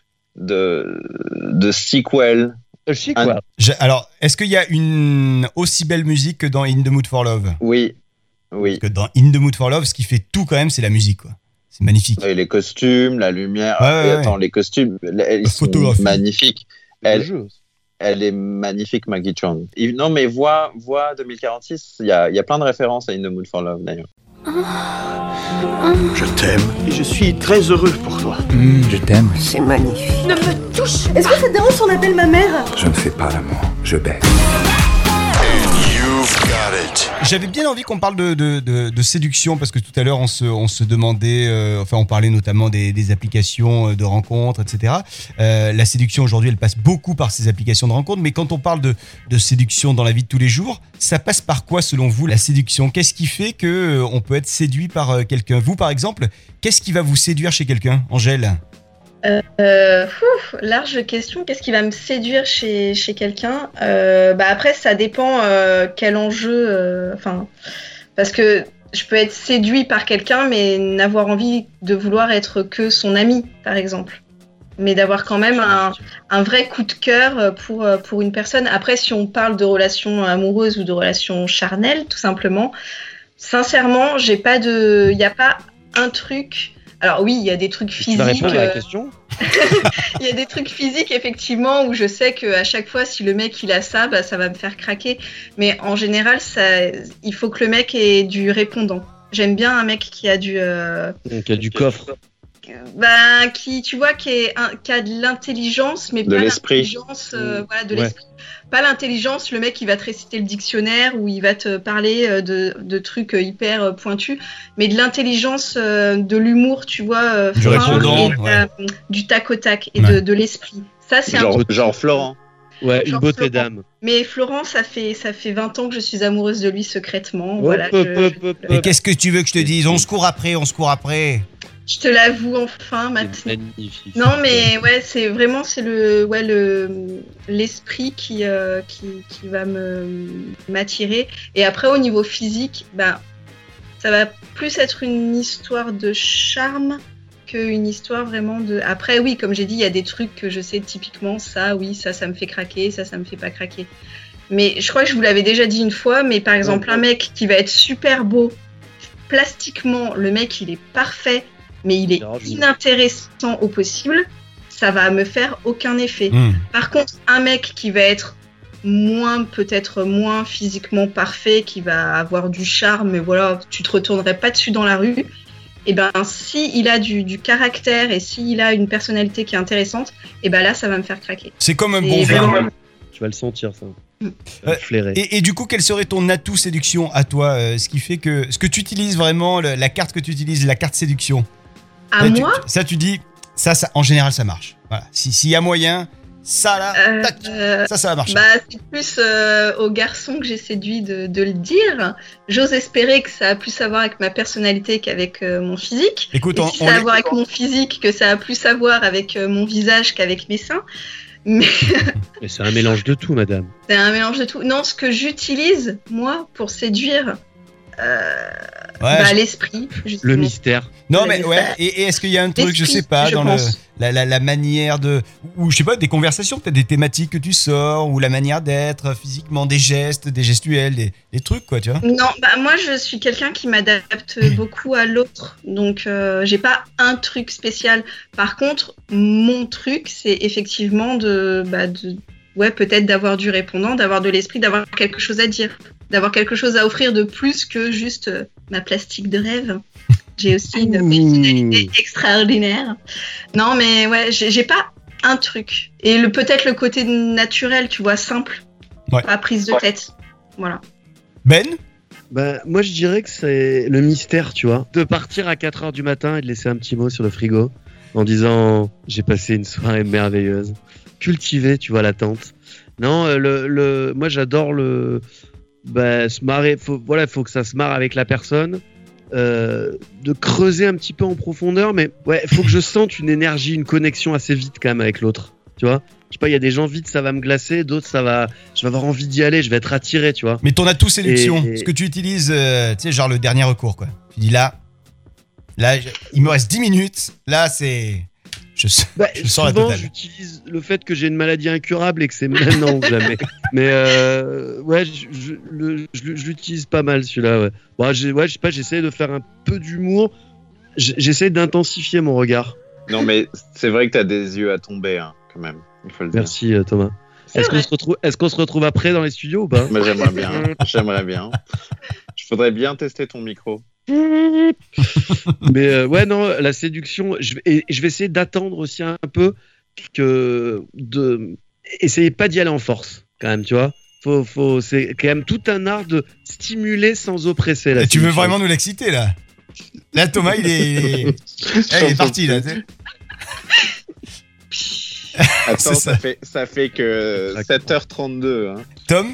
sequel. Alors, est-ce qu'il y a une aussi belle musique que dans In the Mood for Love? Oui. Parce que dans In the Mood for Love, ce qui fait tout quand même, c'est la musique, quoi. C'est magnifique. Et les costumes, la lumière. Ouais. Attends, les costumes, ils sont photographie. magnifiques. Elle est magnifique, Maggie Chung. Non, mais vois 2046. Il y a plein de références à In the Mood for Love, d'ailleurs. Je t'aime et je suis très heureux pour toi. Je t'aime. C'est magnifique. Ne me touche. Est-ce que ça te dérange si on appelle ma mère? Je ne fais pas l'amour, je baise. You've J'avais bien envie qu'on parle de séduction parce que tout à l'heure on se demandait, on parlait notamment des applications de rencontres, etc. La séduction aujourd'hui elle passe beaucoup par ces applications de rencontres, mais quand on parle de séduction dans la vie de tous les jours, ça passe par quoi selon vous la séduction ? Qu'est-ce qui fait qu'on peut être séduit par quelqu'un ? Vous par exemple, qu'est-ce qui va vous séduire chez quelqu'un, Angèle ? Large question. Qu'est-ce qui va me séduire chez quelqu'un ? Après, ça dépend quel enjeu. Parce que je peux être séduit par quelqu'un, mais n'avoir envie de vouloir être que son ami, par exemple. Mais d'avoir quand même un vrai coup de cœur pour une personne. Après, si on parle de relations amoureuses ou de relations charnelles, tout simplement, sincèrement, il n'y a pas un truc. Alors oui, il y a des trucs physiques. Tu vas répondre à la question ? Il y a des trucs physiques, effectivement, où je sais qu'à chaque fois, si le mec il a ça, ça va me faire craquer. Mais en général, il faut que le mec ait du répondant. J'aime bien un mec qui a qui a du coffre. Qui a de l'intelligence, mais de pas l'esprit. L'intelligence, de l'esprit. Pas l'intelligence, le mec il va te réciter le dictionnaire ou il va te parler de trucs hyper pointus, mais de l'intelligence, de l'humour, tu vois, du répondant, du tac au tac et de l'esprit. Ça c'est genre Florent. Ouais, une beauté d'âme. Mais Florent, ça fait 20 ans que je suis amoureuse de lui secrètement. Et qu'est-ce que tu veux que je te dise ? On se court après. Je te l'avoue enfin maintenant. Magnifique. Non mais ouais, c'est l'esprit qui va m'attirer. Et après au niveau physique, ça va plus être une histoire de charme qu'une histoire vraiment de. Après oui, comme j'ai dit, il y a des trucs que je sais typiquement ça me fait craquer, ça me fait pas craquer. Mais je crois que je vous l'avais déjà dit une fois, mais par exemple un mec qui va être super beau, plastiquement, le mec il est parfait, mais il est inintéressant au possible, ça va me faire aucun effet. Par contre, un mec qui va être peut-être moins physiquement parfait, qui va avoir du charme, mais voilà, tu te retournerais pas dessus dans la rue, et si il a du caractère et s'il a une personnalité qui est intéressante, là, ça va me faire craquer. C'est comme un bon vin. Tu vas le sentir, ça. Flairer. Et du coup, quel serait ton atout séduction à toi, ce qui fait que ce que tu utilises vraiment, la carte que tu utilises, la carte séduction. Moi tu dis, ça, en général, ça marche. Voilà. S'il y a moyen, ça là, tac, ça va marcher. C'est plus aux garçons que j'ai séduit de le dire. J'ose espérer que ça a plus à voir avec ma personnalité qu'avec mon physique. Écoute, et si ça a à voir avec mon physique, que ça a plus à voir avec mon visage qu'avec mes seins. Mais c'est un mélange de tout, madame. C'est un mélange de tout. Non, ce que j'utilise, moi, pour séduire, l'esprit. Justement. Le mystère. Non, mais ouais. Et est-ce qu'il y a un truc, je sais pas, dans la manière ou je sais pas, des conversations, peut-être des thématiques que tu sors, ou la manière d'être physiquement, des gestes, des gestuels, des trucs, quoi, tu vois. Non, moi, je suis quelqu'un qui m'adapte beaucoup à l'autre. Donc, j'ai pas un truc spécial. Par contre, mon truc, c'est effectivement peut-être d'avoir du répondant, d'avoir de l'esprit, d'avoir quelque chose à dire, d'avoir quelque chose à offrir de plus que juste ma plastique de rêve. J'ai aussi une personnalité extraordinaire. Non, mais ouais, j'ai pas un truc. Et peut-être le côté naturel, tu vois, simple, pas prise de tête. Voilà. Ben ? Moi, je dirais que c'est le mystère, tu vois. De partir à 4h du matin et de laisser un petit mot sur le frigo en disant « J'ai passé une soirée merveilleuse ». Cultiver, tu vois, l'attente. Non, moi, j'adore se marrer. Faut que ça se marre avec la personne. De creuser un petit peu en profondeur, mais ouais, faut que je sente une énergie, une connexion assez vite quand même avec l'autre, tu vois. Je sais pas, il y a des gens vite ça va me glacer, d'autres je vais avoir envie d'y aller, je vais être attiré, tu vois. Mais ton atout séduction, ce que tu utilises, tu sais, genre le dernier recours, quoi. Tu dis là, il me reste 10 minutes, là c'est... Je sens la totale. J'utilise le fait que j'ai une maladie incurable et que c'est maintenant ou jamais. Mais je l'utilise pas mal celui-là. Ouais. Je sais pas, j'essaie de faire un peu d'humour. J'essaie d'intensifier mon regard. Non, mais c'est vrai que t'as des yeux à tomber, hein, quand même. Il faut le dire. Merci Thomas. Est-ce qu'on se retrouve après dans les studios ou pas ? Moi, j'aimerais bien. Je voudrais bien tester ton micro. Mais la séduction, je vais essayer d'attendre aussi un peu essayer pas d'y aller en force quand même, tu vois. c'est quand même tout un art de stimuler sans oppresser. Là, Tu veux vraiment nous l'exciter là? Là, Thomas, il est parti là. Attends, C'est ça fait que 7h32. Hein. Tom?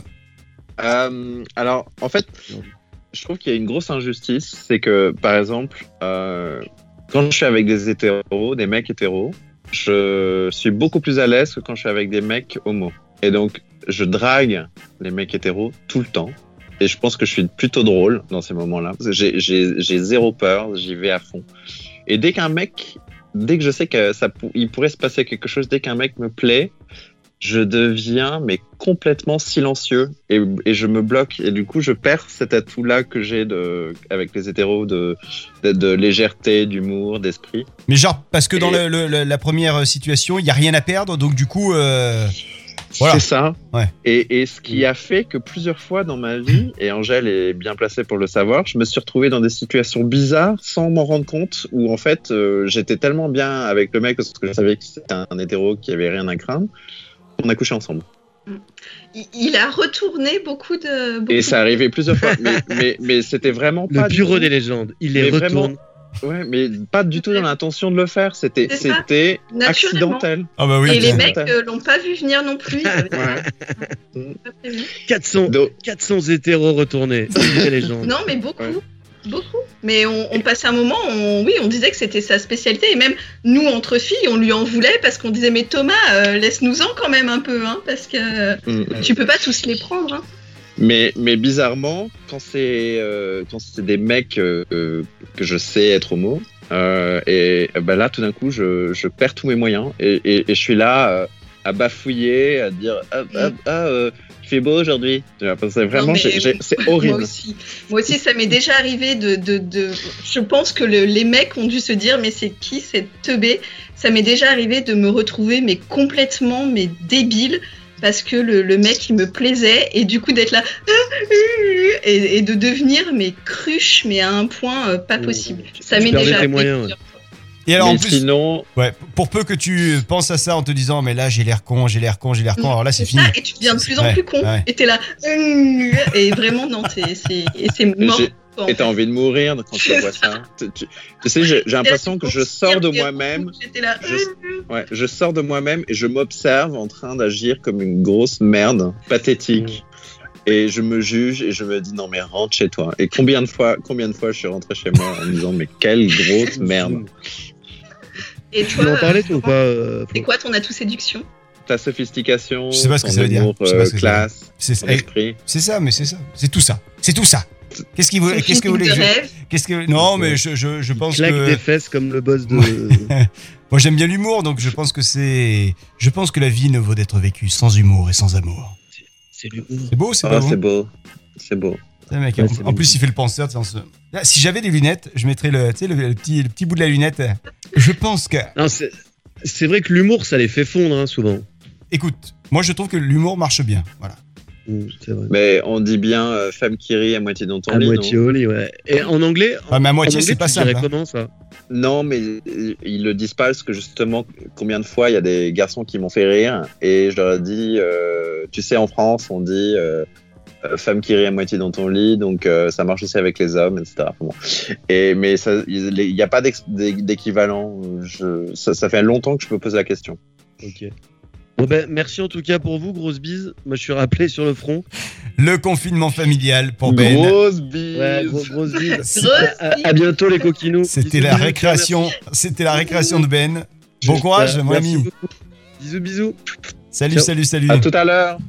Alors, en fait, je trouve qu'il y a une grosse injustice. C'est que, par exemple, quand je suis avec des hétéros, des mecs hétéros, je suis beaucoup plus à l'aise que quand je suis avec des mecs homo. Et donc, je drague les mecs hétéros tout le temps. Et je pense que je suis plutôt drôle dans ces moments-là. J'ai zéro peur, j'y vais à fond. Et dès que je sais que il pourrait se passer quelque chose, dès qu'un mec me plaît, je deviens complètement silencieux et je me bloque. Et du coup, je perds cet atout-là que j'ai avec les hétéros de légèreté, d'humour, d'esprit. Mais genre, parce que dans la première situation, il n'y a rien à perdre, donc du coup... Voilà. C'est ça. Ouais. Et ce qui a fait que plusieurs fois dans ma vie, et Angèle est bien placée pour le savoir, je me suis retrouvé dans des situations bizarres sans m'en rendre compte, où en fait j'étais tellement bien avec le mec parce que je savais que c'était un hétéro qui avait rien à craindre, qu'on a couché ensemble. Il a retourné beaucoup de... Et ça arrivait plusieurs fois, mais c'était vraiment pas... Le bureau des légendes, il les retourne. Vraiment... Ouais, mais pas du tout dans l'intention de le faire, c'était accidentel. Ah bah oui. Et les mecs l'ont pas vu venir non plus. Ouais. 400 hétéros retournés, c'est des légendes. Non, mais beaucoup. Mais on passait un moment, on disait que c'était sa spécialité. Et même nous, entre filles, on lui en voulait parce qu'on disait, mais Thomas, laisse-nous-en quand même un peu, hein, parce que tu peux pas tous les prendre. Hein. Mais bizarrement, quand c'est des mecs que je sais être homo, et ben là tout d'un coup je perds tous mes moyens et je suis là à bafouiller, à dire il fait beau aujourd'hui. C'est vraiment, c'est horrible. Moi aussi, ça m'est déjà arrivé je pense que les mecs ont dû se dire, mais c'est qui cette teubée ? Ça m'est déjà arrivé de me retrouver complètement débile. Parce que le mec il me plaisait et du coup d'être là et de devenir cruche à un point pas possible. Ça m'est déjà arrivé. Et alors mais en plus, sinon, ouais, pour peu que tu penses à ça en te disant mais là j'ai l'air con, alors là c'est fini. Et tu deviens de plus en plus con et t'es là et vraiment non c'est mort. Et t'as envie de mourir quand tu vois ça. Tu sais, j'ai l'impression que je sors de moi-même. Je sors de moi-même et je m'observe en train d'agir comme une grosse merde pathétique. Et je me juge et je me dis non mais rentre chez toi. Et combien de fois je suis rentré chez moi en me disant mais quelle grosse merde. Et toi, tu en parlais toi ou pas c'est quoi ton atout séduction? Ta sophistication, je sais pas ce que ça veut dire. Classe, c'est esprit. C'est ça, mais c'est ça. C'est tout ça. Qu'est-ce que vous voulez que non, mais je pense claque que des fesses comme le boss de moi j'aime bien l'humour, donc je pense que la vie ne vaut d'être vécue sans humour et sans amour. C'est l'humour. C'est beau, c'est pas beau. C'est beau. Mec, en plus il fait le penseur. Là, si j'avais des lunettes, je mettrais le petit bout de la lunette. Je pense que non, c'est vrai que l'humour ça les fait fondre hein, souvent. Écoute, moi je trouve que l'humour marche bien, voilà. C'est vrai. Mais on dit bien femme qui rit à moitié dans ton lit. À moitié au lit, ouais. Et en anglais, mais à moitié, c'est pas simple. Comment ça ? Non, mais ils le disent pas parce que justement, combien de fois il y a des garçons qui m'ont fait rire et je leur ai dit, tu sais, en France, on dit femme qui rit à moitié dans ton lit, donc ça marche aussi avec les hommes, etc. Bon. Mais il n'y a pas d'équivalent. Ça fait longtemps que je me pose la question. Ok. Bon ben, merci en tout cas pour vous, grosse bise. Moi je suis rappelé sur le front. Le confinement familial pour Ben. Grosse bise. Ouais, grosse bise. À bientôt les coquinous. C'était la récréation de Ben. Bon courage mon ami. Bisous. Salut. À tout à l'heure.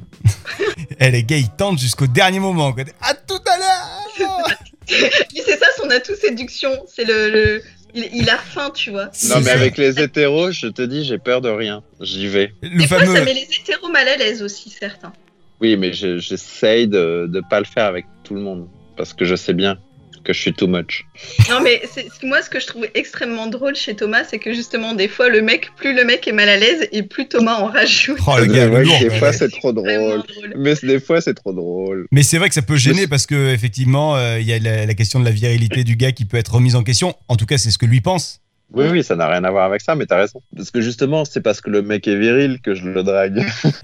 Les gars ils tentent jusqu'au dernier moment quoi. À tout à l'heure. C'est ça son atout séduction, c'est il a faim, tu vois. Non, mais avec les hétéros, je te dis, j'ai peur de rien. J'y vais. Des fois, ça met les hétéros mal à l'aise aussi, certains. Oui, mais j'essaye de pas le faire avec tout le monde. Parce que je sais bien que je suis too much. Non, mais moi, ce que je trouve extrêmement drôle chez Thomas, c'est que justement, des fois, plus le mec est mal à l'aise et plus Thomas en rajoute. Oh, le gars, des fois, c'est trop drôle. Mais des fois, c'est trop drôle. Mais c'est vrai que ça peut gêner parce qu'effectivement, il y a la question de la virilité du gars qui peut être remise en question. En tout cas, c'est ce que lui pense. Oui, ça n'a rien à voir avec ça, mais t'as raison. Parce que justement, c'est parce que le mec est viril que je le drague.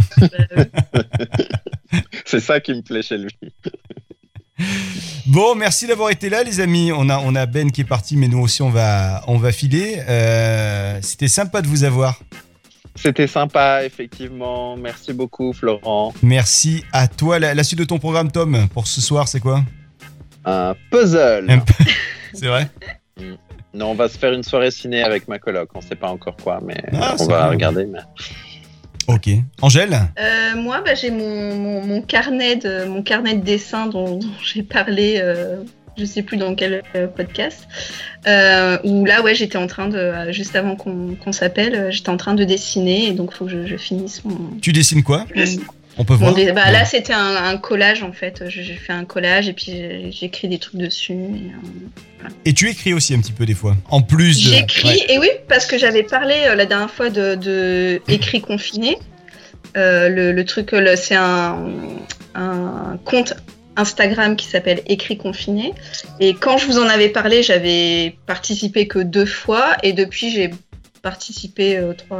C'est ça qui me plaît chez lui. Bon, merci d'avoir été là, les amis. On a Ben qui est parti, mais nous aussi, on va filer. C'était sympa de vous avoir. C'était sympa, effectivement. Merci beaucoup, Florent. Merci à toi. La suite de ton programme, Tom, pour ce soir, c'est quoi ? Un puzzle. C'est vrai ? Non, on va se faire une soirée ciné avec ma coloc. On sait pas encore quoi, mais on va regarder. Mais... Ok. Angèle ? Moi, j'ai mon carnet de dessin dont j'ai parlé, je sais plus dans quel podcast, où là, j'étais en train de, juste avant qu'on s'appelle, j'étais en train de dessiner, et donc il faut que je finisse mon... Tu dessines quoi ? On peut voir. Là, c'était un collage, en fait. J'ai fait un collage, et puis j'ai écrit des trucs dessus. Voilà. Et tu écris aussi un petit peu des fois, en plus de... J'écris, et oui, parce que j'avais parlé la dernière fois de écrit confiné. Le truc, c'est un compte Instagram qui s'appelle Écrit Confiné. Et quand je vous en avais parlé, j'avais participé que 2 fois. Et depuis, j'ai participé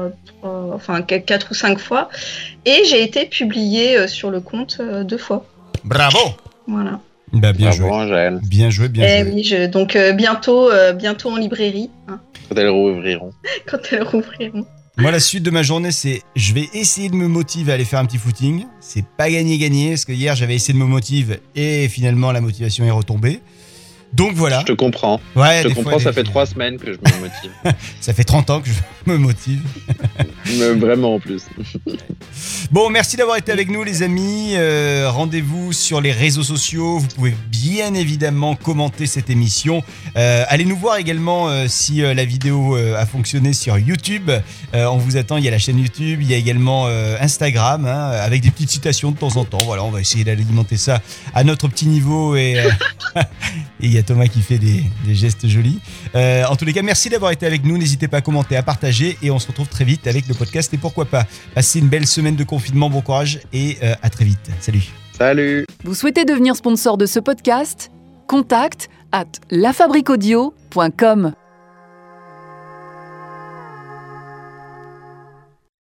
4 ou 5 fois. Et j'ai été publiée sur le compte 2 fois. Bravo! Voilà. Bah, bien bravo, joué. Angèle. Bien joué. Oui, donc bientôt en librairie. Hein. Quand elles rouvriront. Moi, la suite de ma journée, c'est je vais essayer de me motiver à aller faire un petit footing. C'est pas gagné, parce que hier, j'avais essayé de me motiver et finalement, la motivation est retombée. Donc voilà. Je te comprends. Ouais, je te comprends, ça fait 3 semaines que je me motive. Ça fait 30 ans que je me motive. Mais vraiment en plus. Bon, merci d'avoir été avec nous, les amis. Rendez-vous sur les réseaux sociaux. Vous pouvez bien évidemment commenter cette émission. Allez nous voir également si la vidéo a fonctionné sur YouTube. On vous attend. Il y a la chaîne YouTube. Il y a également Instagram, avec des petites citations de temps en temps. Voilà, on va essayer d'alimenter ça à notre petit niveau. Et il y a Thomas qui fait des gestes jolis. En tous les cas, merci d'avoir été avec nous. N'hésitez pas à commenter, à partager. Et on se retrouve très vite avec le podcast. Et pourquoi pas, passez une belle semaine de confinement. Bon courage et à très vite. Salut. Salut. Vous souhaitez devenir sponsor de ce podcast ? Contact @lafabriquaudio.com.